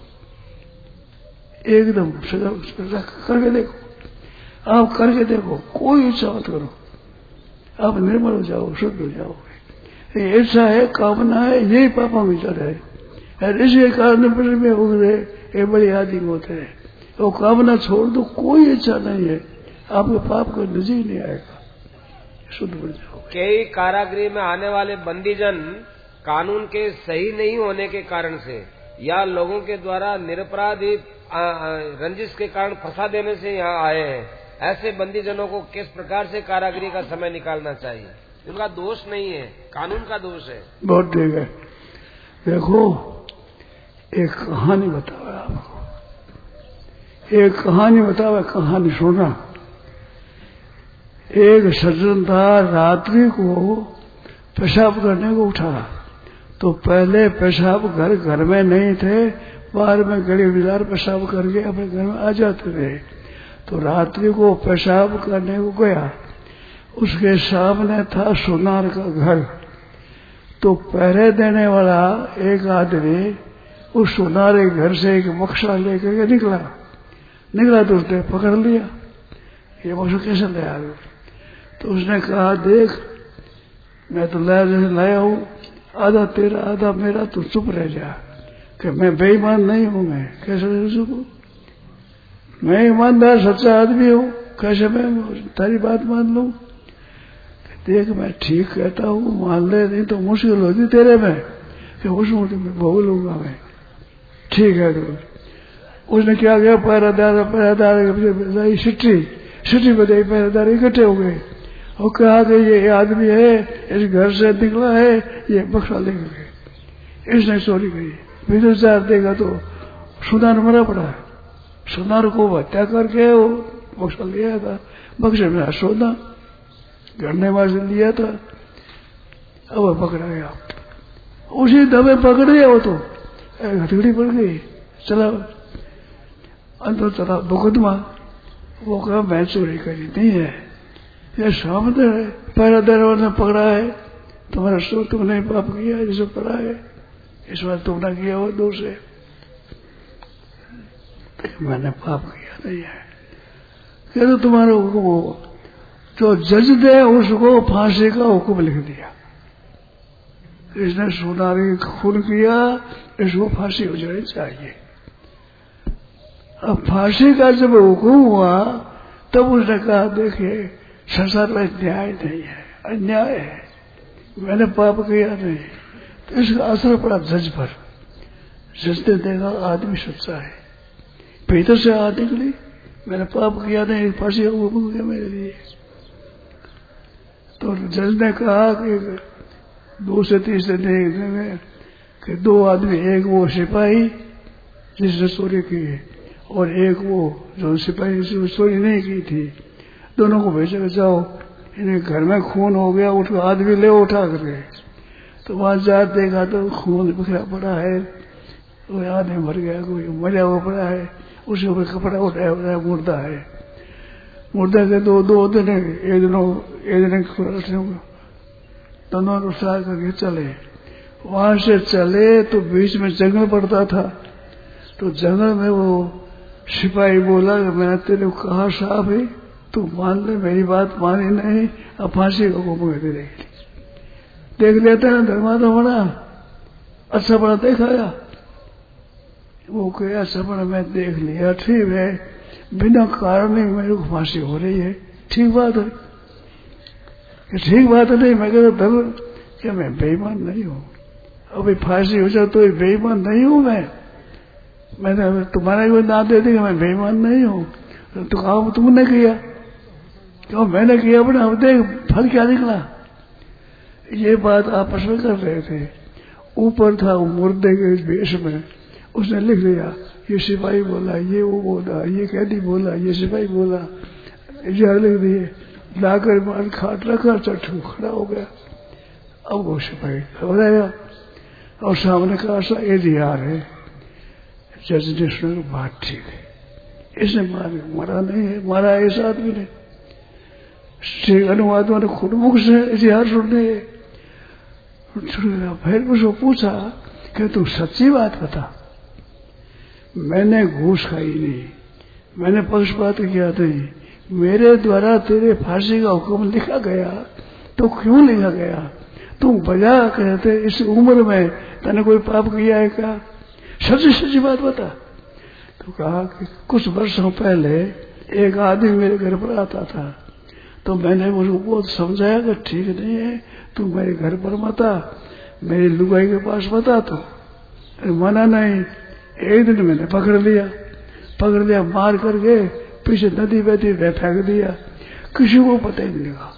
एकदम करके देखो, आप करके देखो, कोई इच्छा मत करो, आप निर्मल हो जाओ, शुद्ध हो जाओगे। ये इच्छा है, कामना है, यही पापों में चल है, और इसके कारण में हो गए ये बड़ी आदि होते हैं। वो कामना छोड़ दो, कोई इच्छा नहीं है, आपके पाप को नजर नहीं आएगा, शुद्ध हो जाओगे। कई कारागृह में आने वाले बंदीजन कानून के सही नहीं होने के कारण से या लोगों के द्वारा निरपराधी रंजिश के कारण फंसा देने से यहाँ आए हैं। ऐसे बंदीजनों को किस प्रकार से कारागृह का समय निकालना चाहिए? उनका दोष नहीं है, कानून का दोष है। बहुत ठीक है। देखो, एक कहानी बताओ आपको, एक कहानी बताओ, कहानी सुना। एक सज्जन था, रात्रि को पेशाब करने को उठा, तो पहले पेशाब घर में नहीं थे, बाहर में गली बाजार पेशाब करके अपने घर में आ जाते थे। तो रात्रि को पेशाब करने को गया, उसके सामने था सोनार का घर। तो पहरे देने वाला एक आदमी उस सोनार के घर से एक बक्सा लेकर के निकला तो उसने पकड़ लिया, ये बक्सा कैसे लाया? तो उसने कहा, देख मैं तो लाया हूं, आधा तेरा आधा मेरा, तो चुप रह जा। कि मैं बेईमान नहीं हूं, मैं कैसे चुप हूं? मैं ईमानदार सच्चा आदमी हूं, कैसे मैं तारी बात मान लूं? देख मैं ठीक कहता हूं, मान ले, नहीं तो मुश्किल होती तेरे में, कि उसमें भोग लूंगा मैं। ठीक है। तो उसने क्या किया, पहरेदार सिटी बताई, पहरेदार इकट्ठे हो गए और कहा कि ये आदमी है, इस घर से निकला है, ये बक्सा लेकर गए, इसने चोरी की। भीतर से देगा तो सुनार मरा पड़ा है, सुनार को हत्या करके वो बक्सा लिया था, बक्से में सोना गढ़ने से लिया था। अब पकड़ा गया, उसी दबे पकड़ गया वो, तो हथकड़ी पड़ गई, चला अंदर चला मुकदमा। वो कहा मैं चोरी करी नहीं है, ये सामने है, पहला दरवाजा ने पकड़ा है, तुम्हारा सो तुमने पाप किया जिसे पड़ा है, इस बार तुमने किया वो दोष है, मैंने पाप किया नहीं है। क्या तो तुम्हारा हुक्म हो, जो जज दे उसको फांसी का हुक्म लिख दिया, इसने सोनारी खून किया, इसको फांसी हो जानी चाहिए। अब फांसी का जब हुक्म हुआ तब उसने कहा, देखिए संसार में न्याय नहीं है, अन्याय है, मैंने पाप किया नहीं। तो इसका असर पड़ा जज पर, जज ने देखा आदमी सच्चा है, भीतर से आ निकली, मैंने पाप किया नहीं, फांसी का हुक्म किया मेरे लिए। तो जज ने कहा कि 2 से 3 दिन में कि 2 आदमी, एक वो सिपाही जिसने चोरी की और एक वो जो सिपाही जिसने चोरी नहीं की थी, दोनों को भेजा, जाओ इन्हें घर में खून हो गया, उसको आदमी ले उठा करके। तो वहां जा देखा तो खून बिखरा पड़ा है, कोई आदमी मर गया, कोई मरा हुआ पड़ा है, उसके ऊपर कपड़ा उठाया हुआ मुर्दा है। मुर्दा के 2 दिन एक दिन दोनों रुसार करके चले। वहां से चले तो बीच में जंगल पड़ता था, तो जंगल में वो सिपाही बोला कि मैंने तेरे को कहा साहब है, तू मान ले, मेरी बात मानी नहीं, अब फांसी को हुक्म करके देख लेते हैं धर्मात्मा बड़ा अच्छा बड़ा देखाया। वो कहा सपना मैं देख लिया, ठीक है, बिना कारण ही मेरे को फांसी हो रही है, ठीक बात है कि ठीक बात नहीं। मैं कहता धर्म क्या मैं बेईमान नहीं हूं, अभी फांसी हो जाए तो बेईमान नहीं हूं मैंने तुम्हारा कोई नाम दे दी कि मैं बेईमान नहीं हूं। तो कहा तुमने किया, क्यों मैंने किया बना, अब देख फल क्या निकला। ये बात आपस में कर रहे थे। ऊपर था वो मुर्दे के भेष में, उसने लिख लिया ये सिपाही बोला, ये वो बोला, ये कैदी बोला, ये सिपाही बोला, ये लिख दिए, लाकर मार खाट रखा, चट्टू खड़ा हो गया। अब वो सिपाही घबराया और सामने कहा सा एडीआर है। जज ने सुना बात ठीक है, इसने मरा नहीं है, मारा इस आदमी ने। ठीक अनुवाद मैंने खुद मुख से इतिहास सुनने। फिर उसको पूछा कि तू सच्ची बात बता, मैंने घूस खाई नहीं, मैंने पक्षपात किया नहीं, मेरे द्वारा तेरे फांसी का हुक्म लिखा गया तो क्यों लिखा गया, तुम बजा कहते इस उम्र में तने कोई पाप किया है क्या, सच्ची सच्ची बात बता। तो कहा कि कुछ वर्षों पहले एक आदमी मेरे घर पर आता था, तो मैंने उसको बहुत समझाया कि ठीक नहीं है, तू मेरे घर पर मत आ, मेरी लुगाई के पास बता। तो माना नहीं। एक दिन मैंने पकड़ लिया, मार करके पीछे नदी बहती में फेंक दिया, किसी को पता ही नहीं लगा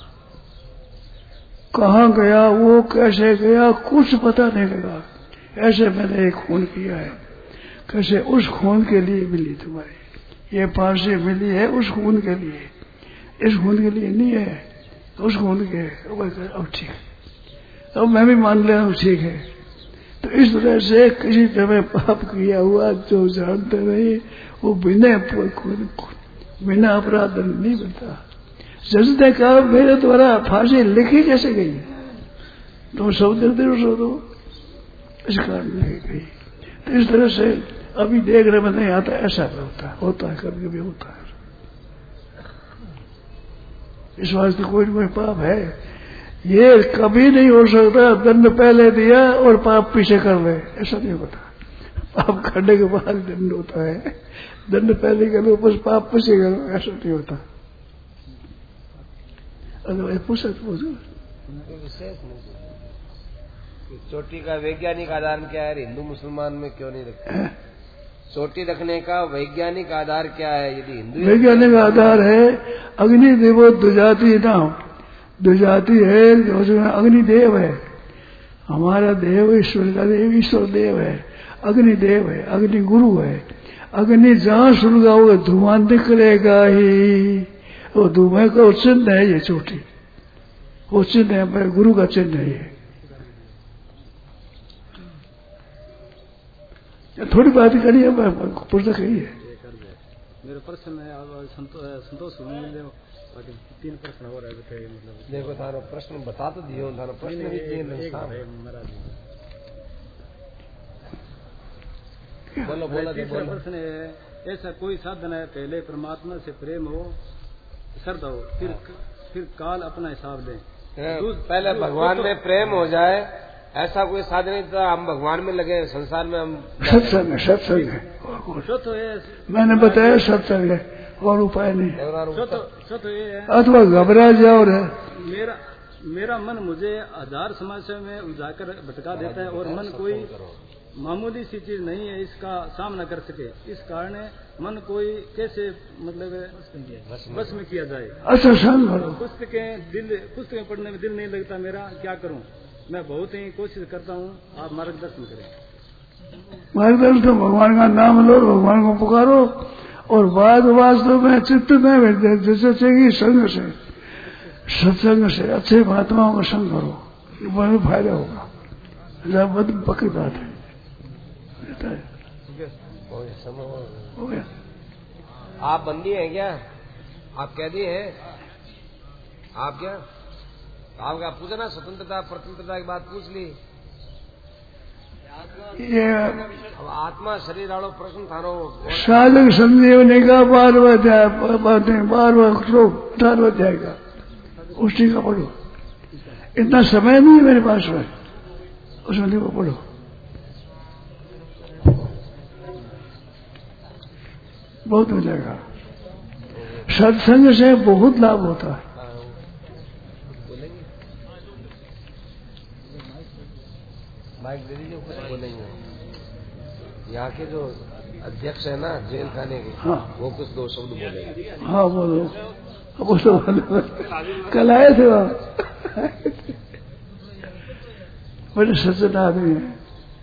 कहाँ गया वो, कैसे गया, कुछ पता नहीं लगा। ऐसे मैंने एक खून किया है, कैसे उस खून के लिए मिली तुम्हारी ये फांसी मिली है, उस खून के लिए, इस खून के लिए नहीं है, उस खून के। अब ठीक है, अब मैं भी मान लिया हूँ, ठीक है। तो इस तरह से किसी तरह पाप किया हुआ जो जानते नहीं वो बिना अपराध नहीं बनता। जज ने कहा मेरे द्वारा फांसी लिखी कैसे गई, तो सब निर्दोष हो, तो इस कारण लिखी गई। तो इस तरह से अभी देखने में नहीं आता, ऐसा होता है कभी कभी होता है। इस वास्ते कोई न कोई पाप है, ये कभी नहीं हो सकता दंड पहले दिया और पाप पीछे कर ले, ऐसा नहीं होता। पाप करने के बाद दंड होता है, दंड पहले करो बस पाप पीछे करो, ऐसा नहीं होता। अगर पूछा तो विशेष नहीं, चोटी का वैज्ञानिक आधार क्या है, हिंदू मुसलमान में क्यों नहीं रखते? चोटी रखने का वैज्ञानिक आधार क्या है? यदि हिंदू वैज्ञानिक आधार है अग्निदेवो द्विजाति नाम, द्विजाति है, अग्निदेव है, हमारा देव ईश्वर का देव, ईश्वर देव है, अग्निदेव है, अग्नि गुरु है। अग्नि जहां सुलगाओगे धुआं निकलेगा ही, वो धुएं का चिन्ह है ये चोटी, वो चिन्ह है, मेरे गुरु का चिन्ह है ये। थोड़ी बात करिए, पुस्तक ही है। मेरे प्रश्न है संतोष बाकी 3 प्रश्न हो रहे थे। मतलब देखो थारो प्रश्न बता तो दियो, थारो प्रश्न भी 3 बोलो। तीसरा प्रश्न है, ऐसा कोई साधन है पहले परमात्मा से प्रेम हो, श्रद्धा हो, फिर काल अपना हिसाब दें, पहले भगवान में प्रेम हो जाए, ऐसा कोई साधन नहीं था। हम भगवान में लगे, संसार में हम सत्संग है मैंने बताया, सत्संग है और उपाय नहीं। अथवा घबरा जाओ रहे। मेरा मन मुझे 1000 समस्या में उलझाकर भटका देता है और मन कोई मामूली सी चीज नहीं है इसका सामना कर सके, इस कारण मन कोई कैसे मतलब बस में किया जाए। अच्छा संग करो। पुस्तकें पढ़ने में दिल नहीं लगता मेरा, क्या करूं? मैं बहुत ही कोशिश करता हूं, आप मार्गदर्शन करें। मार्गदर्शन तो भगवान का नाम लो, भगवान को पुकारो और बाद वास्तव में चित्त में जैसे चाहिए संग से, सत्संग से, अच्छे महात्माओं का संग करो, बहुत फायदा होगा। बहुत पक्की बात है। हो गया। आप बंदी हैं क्या? आप कैदी हैं? आप क्या आपका पूछा ना, स्वतंत्रता स्वतंत्रता की बात पूछ ली। ये अब आत्मा शरीर वालों प्रश्न थारो साधक संदेव ने कहा 12वां अध्याय 12वां श्लोक 18वां अध्याय का उसी का पढ़ो। इतना समय नहीं है मेरे पास में, उसमें देखो पढ़ो। बहुत मिलेगा। सत्संग से बहुत लाभ होता है। माइक दे दीजिए, कुछ बोलेंगे। यहाँ के जो अध्यक्ष है ना जेल खाने के, हाँ, वो कुछ 2 शब्द बोलेंगे। हाँ बोलो, वो तो कल आए थे वहां, बड़े सज्जन आदमी है।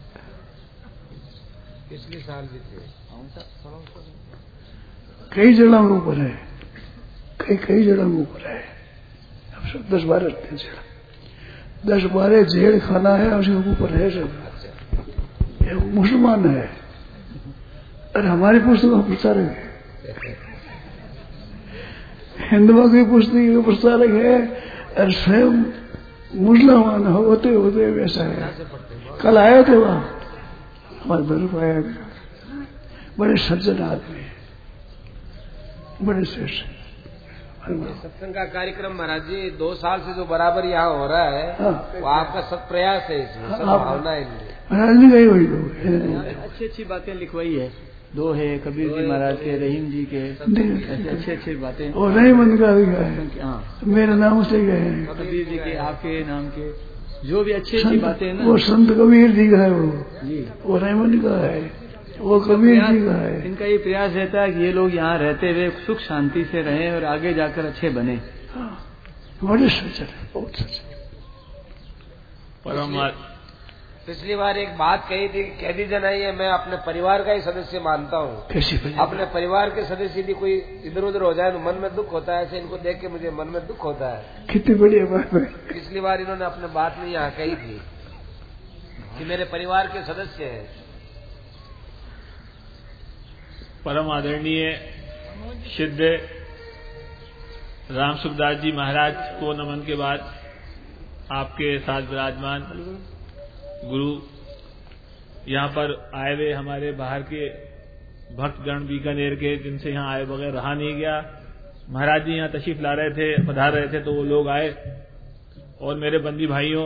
पिछले साल भी थे। कई जगह के ऊपर है, कई जगह के ऊपर है। अब सब 10-12 जगह 10-12 जेल खाना है, उसके ऊपर है सब। मुसलमान है, अरे हमारी पुस्तकों का प्रचारक है, हिंदुओं की पुस्तक का प्रचारक है, और स्वयं मुसलमान होते होते वैसा है। कल आए थे वहां, हमारे बर्फ आया था। बड़े सज्जन आदमी, बड़े श्रेष्ठ। सत्संग का कार्यक्रम महाराज जी 2 साल से जो बराबर यहाँ हो रहा है, वो आपका सत प्रयास है, इसमें सब भावना है। महाराज जी गई वही लोग अच्छी बातें लिखवाई है। 2 है कबीर जी महाराज के, रहीम जी के, ऐसे अच्छी बातें। और नहीं मन का भी गए, मेरे नाम से गए हैं, कबीर जी के, आपके नाम के, जो भी अच्छी बातें हैं ना, वो संत कबीर जी का है, जी वो रहमन का है, वो कबीर जी का है। इनका ये प्रयास रहता है कि ये लोग यहाँ रहते हुए सुख शांति से रहें और आगे जाकर अच्छे बने। बड़े सच्चे, बहुत सच्चे। पिछली बार एक बात कही थी, कह दी जनाई है, मैं अपने परिवार का ही सदस्य मानता हूँ। कैसी अपने परिवार के सदस्य यदि कोई इधर उधर हो जाए तो मन में दुख होता है। ऐसे इनको देख के मुझे मन में दुख होता है। कितनी बढ़िया बात है। पिछली बार इन्होंने अपने बात में यहाँ कही थी कि मेरे परिवार के सदस्य हैं। परम आदरणीय सिद्ध राम सुखदास जी महाराज को नमन के बाद आपके साथ विराजमान गुरु, यहाँ पर आए हुए हमारे बाहर के भक्तगण बीकानेर के, जिनसे यहाँ आए बगैर रहा नहीं गया। महाराज जी यहाँ तशरीफ ला रहे थे, पधार रहे थे, तो वो लोग आए। और मेरे बंदी भाइयों,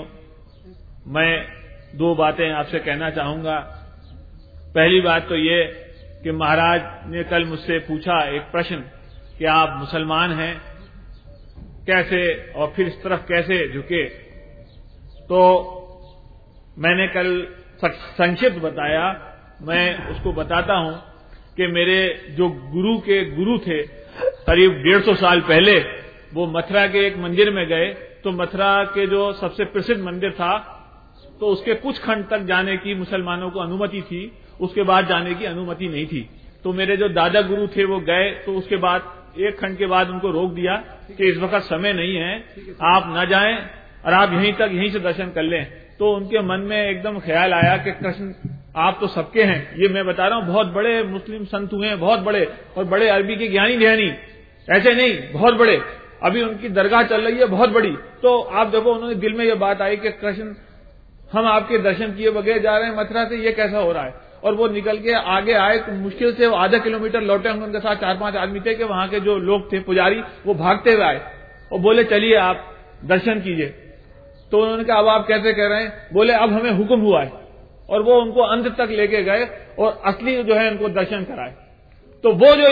मैं 2 बातें आपसे कहना चाहूंगा। पहली बात तो ये कि महाराज ने कल मुझसे पूछा एक प्रश्न कि आप मुसलमान हैं कैसे, और फिर इस तरफ कैसे झुके। तो मैंने कल संक्षिप्त बताया। मैं उसको बताता हूं कि मेरे जो गुरु के गुरु थे, करीब 150 साल पहले वो मथुरा के एक मंदिर में गए। तो मथुरा के जो सबसे प्रसिद्ध मंदिर था, तो उसके कुछ खंड तक जाने की मुसलमानों को अनुमति थी, उसके बाद जाने की अनुमति नहीं थी। तो मेरे जो दादा गुरु थे वो गए, तो उसके बाद एक खंड के बाद उनको रोक दिया कि इस वक्त समय नहीं है, आप न जाएं और आप यहीं से दर्शन कर लें। तो उनके मन में एकदम ख्याल आया कि कृष्ण आप तो सबके हैं। ये मैं बता रहा हूं, बहुत बड़े मुस्लिम संत हुए हैं, बहुत बड़े, और बड़े अरबी के ज्ञानी ध्यानी, ऐसे नहीं, बहुत बड़े। अभी उनकी दरगाह चल रही है बहुत बड़ी। तो आप देखो, उन्होंने दिल में ये बात आई कि कृष्ण हम आपके दर्शन किए बगैर जा रहे हैं मथुरा से, ये कैसा हो रहा है। और वो निकल के आगे आए, तो मुश्किल से वो आधा किलोमीटर लौटे होंगे। उनके साथ 4-5 आदमी थे कि वहां के जो लोग थे पुजारी, वो भागते हुए आए और बोले चलिए आप दर्शन कीजिए। तो उन्होंने कहा अब आप कैसे कह रहे हैं? बोले अब हमें हुक्म हुआ है। और वो उनको अंत तक लेके गए और असली जो है उनको दर्शन कराए। तो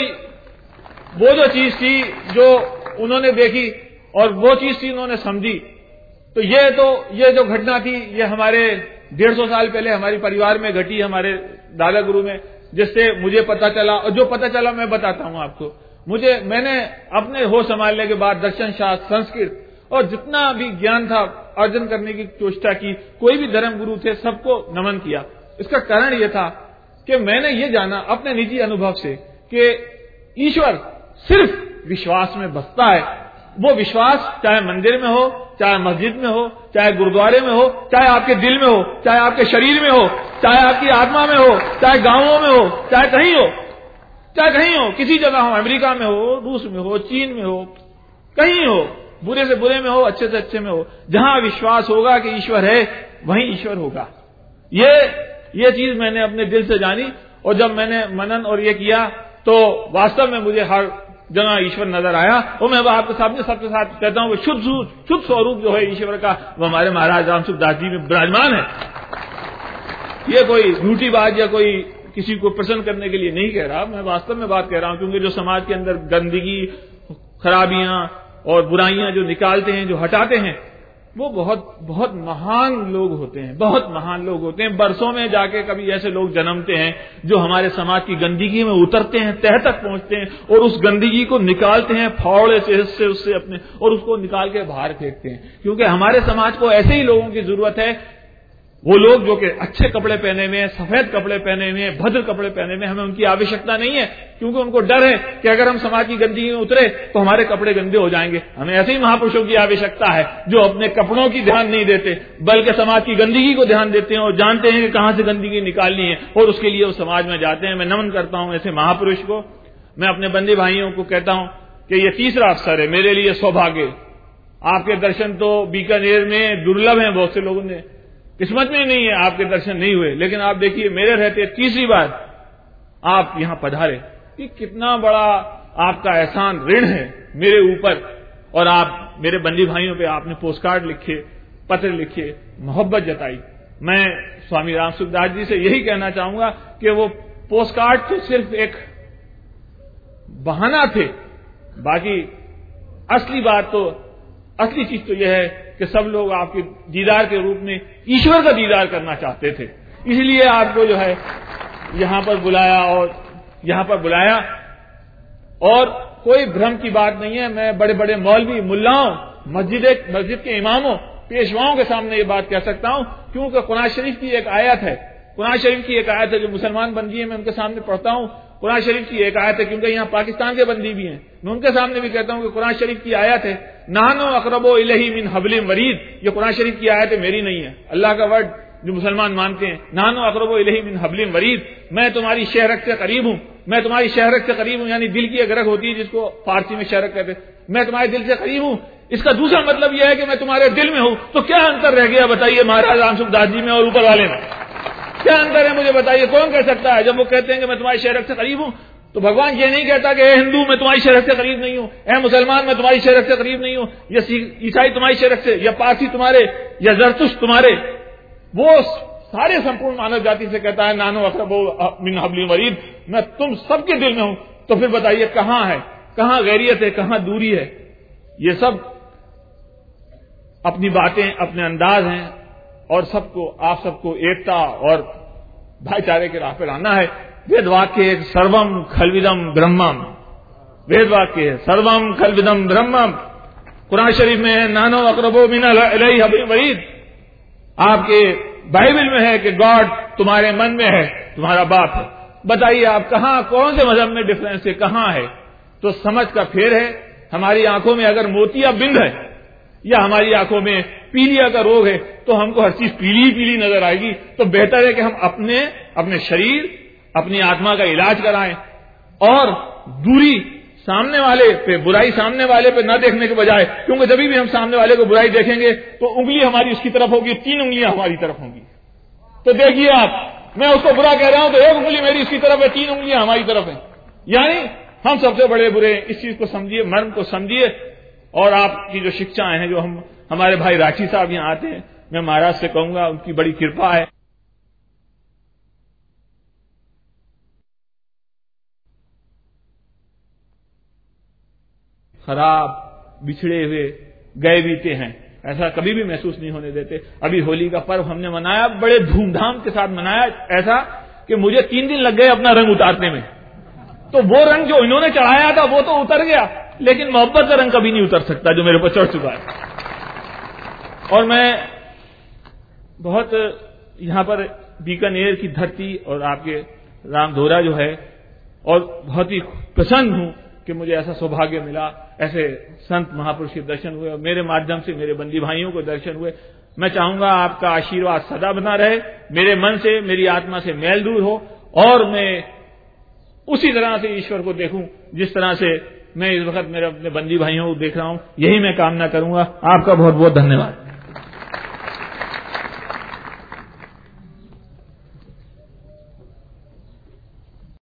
वो जो चीज थी जो उन्होंने देखी और वो चीज थी उन्होंने समझी। तो ये जो घटना थी, ये हमारे 150 साल पहले हमारे परिवार में घटी, हमारे दादा गुरु में, जिससे मुझे पता चला। और जो पता चला मैं बताता हूं आपको। मैंने अपने होश संभालने के बाद दर्शन शास्त्र, संस्कृत और जितना भी ज्ञान था अर्जन करने की चेष्टा की। कोई भी धर्म गुरु थे, सबको नमन किया। इसका कारण यह था कि मैंने ये जाना अपने निजी अनुभव से कि ईश्वर सिर्फ विश्वास में बसता है। वो विश्वास चाहे मंदिर में हो, चाहे मस्जिद में हो, चाहे गुरुद्वारे में हो, चाहे आपके दिल में हो, चाहे आपके शरीर में हो, चाहे आपकी आत्मा में हो, चाहे गांवों में हो, चाहे कहीं हो, किसी जगह हो, अमेरिका में हो, रूस में हो, चीन में हो, कहीं हो, बुरे से बुरे में हो, अच्छे से अच्छे में हो, जहां विश्वास होगा कि ईश्वर है, वहीं ईश्वर होगा। ये ये चीज मैंने अपने दिल से जानी, और जब मैंने मनन और ये किया तो वास्तव में मुझे हर जगह ईश्वर नजर आया। और मैं आपके सामने सबके साथ कहता हूं कि शुद्ध स्वरूप जो है ईश्वर का, वो हमारे महाराज रामसुख दास जी में विराजमान है। ये कोई झूठी बात या कोई किसी को प्रसन्न करने के लिए नहीं कह रहा, मैं वास्तव में बात कह रहा हूं, क्योंकि जो समाज के अंदर गंदगी, खराबियां और बुराइयां जो निकालते हैं, जो हटाते हैं, वो बहुत बहुत महान लोग होते हैं, बहुत महान लोग होते हैं। बरसों में जाके कभी ऐसे लोग जन्मते हैं जो हमारे समाज की गंदगी में उतरते हैं, तह तक पहुंचते हैं और उस गंदगी को निकालते हैं फावड़े से उससे अपने, और उसको निकाल के बाहर फेंकते हैं। क्योंकि हमारे समाज को ऐसे ही लोगों की जरूरत है, वो लोग जो कि अच्छे कपड़े पहने हुए हैं, सफेद कपड़े पहने हुए हैं, भद्र कपड़े पहने हुए हैं, हमें उनकी आवश्यकता नहीं है, क्योंकि उनको डर है कि अगर हम समाज की गंदगी में उतरे तो हमारे कपड़े गंदे हो जाएंगे। हमें ऐसे ही महापुरुषों की आवश्यकता है जो अपने कपड़ों की ध्यान नहीं देते, बल्कि समाज की गंदगी को ध्यान देते हैं और जानते हैं कि कहां से गंदगी निकालनी है, और उसके लिए वो समाज में जाते हैं। मैं नमन करता हूं ऐसे महापुरुष को। मैं अपने बंदी भाइयों को कहता हूं कि ये तीसरा अवसर है मेरे लिए सौभाग्य। आपके दर्शन तो बीकानेर में दुर्लभ है, बहुत से लोगों ने किस्मत में नहीं है, आपके दर्शन नहीं हुए, लेकिन आप देखिए मेरे रहते तीसरी बार आप यहां पधारे, कि कितना बड़ा आपका एहसान ऋण है मेरे ऊपर। और आप मेरे बंदी भाइयों पे आपने पोस्टकार्ड लिखे, पत्र लिखे, मोहब्बत जताई। मैं स्वामी रामसुख दास जी से यही कहना चाहूंगा कि वो पोस्टकार्ड तो सिर्फ एक बहाना थे, बाकी असली चीज तो यह है कि सब लोग आपके दीदार के रूप में ईश्वर का दीदार करना चाहते थे, इसलिए आपको जो है यहां पर बुलाया। और कोई भ्रम की बात नहीं है, मैं बड़े बड़े मौलवी, मुल्लाओं, मस्जिद के इमामों, पेशवाओं के सामने ये बात कह सकता हूं, क्योंकि कुरान शरीफ की एक आयत है, जो मुसलमान बंदी है, मैं उनके सामने पढ़ता हूं। कुरान शरीफ की एक आयत है, क्योंकि यहाँ पाकिस्तान के बंदी भी हैं, मैं उनके सामने भी कहता हूं कि कुरान शरीफ की आयत है, नानो अकरबो इलही मिन हब्लिम वरीद। ये कुरान शरीफ की आयत है, मेरी नहीं है, अल्लाह का वर्ड जो मुसलमान मानते हैं। नानो अकरबो इलही मिन हब्लिम वरीद, मैं तुम्हारी शहरक से करीब हूं, यानी दिल की एक रग होती है जिसको फारसी में शहरक कहते हैं, मैं तुम्हारे दिल से करीब हूं। इसका दूसरा मतलब यह है कि मैं तुम्हारे दिल में हूं। तो क्या अंतर रह गया बताइए महाराज रामसुख दास जी में और ऊपर वाले में? क्या अंतर है मुझे बताइए, कौन कह सकता है? जब वो कहते हैं कि मैं तुम्हारी शहरक से करीब हूं, तो भगवान ये नहीं कहता कि हिंदू मैं तुम्हारी शहरक से करीब नहीं हूं, मुसलमान मैं तुम्हारी शहरक से करीब नहीं हूं, या ईसाई तुम्हारी शहरक से, या पारसी तुम्हारे, या जरतुश तुम्हारे। वो सारे संपूर्ण मानव जाति से कहता है नानो अकरबो मिन हब्लिम वरीद, मैं तुम सबके दिल में हूं। तो फिर बताइए कहां है, कहां गैरियत है, कहां दूरी है? ये सब अपनी बातें, अपने अंदाज हैं, और आप सबको एकता और भाईचारे के राह पर लाना है। वेद वाक्य है सर्वम खलविदम ब्रह्मम, वेद वाक्य है सर्वम खलविदम ब्रह्मम। कुरान शरीफ में है नानो अकरबो मिन इलैहि हब्लिम वरीद। आपके बाइबल में है कि गॉड तुम्हारे मन में है, तुम्हारा बाप है। बताइए आप कहां, कौन से मजहब में डिफरेंस है, कहां है? तो समझ का फेर है। हमारी आंखों में अगर मोतिया बिंद है, या हमारी आंखों में पीलिया का रोग है, तो हमको हर चीज पीली पीली नजर आएगी। तो बेहतर है कि हम अपने शरीर, अपनी आत्मा का इलाज कराएं, और दूरी सामने वाले पे, बुराई सामने वाले पे न देखने के बजाय, क्योंकि जब भी हम सामने वाले को बुराई देखेंगे तो उंगली हमारी उसकी तरफ होगी, 3 उंगलियां हमारी तरफ होंगी। तो देखिए आप, मैं उसको बुरा कह रहा हूं तो 1 उंगली मेरी उसकी तरफ है, 3 उंगलियां हमारी तरफ है, यानी हम सबसे बड़े बुरे। इस चीज को समझिए, मर्म को समझिए। और आपकी जो शिक्षाएं हैं, जो हमारे भाई राठी साहब यहां आते हैं, मैं महाराज से कहूंगा उनकी बड़ी कृपा है। खराब, बिछड़े हुए, गए बीते हैं, ऐसा कभी भी महसूस नहीं होने देते। अभी होली का पर्व हमने मनाया, बड़े धूमधाम के साथ मनाया, ऐसा कि मुझे 3 दिन लग गए अपना रंग उतारने में। तो वो रंग जो इन्होंने चढ़ाया था वो तो उतर गया, लेकिन मोहब्बत का रंग कभी नहीं उतर सकता जो मेरे ऊपर चढ़ चुका है। और मैं बहुत यहां पर बीकानेर की धरती और आपके रामधोरा जो है, और बहुत ही प्रसन्न हूं कि मुझे ऐसा सौभाग्य मिला, ऐसे संत महापुरुष के दर्शन हुए, और मेरे माध्यम से मेरे बंदी भाइयों को दर्शन हुए। मैं चाहूंगा आपका आशीर्वाद सदा बना रहे, मेरे मन से, मेरी आत्मा से मैल दूर हो, और मैं उसी तरह से ईश्वर को देखूं जिस तरह से मैं इस वक्त मेरे अपने बंदी भाइयों को देख रहा हूं। यही मैं कामना करूंगा। आपका बहुत बहुत धन्यवाद।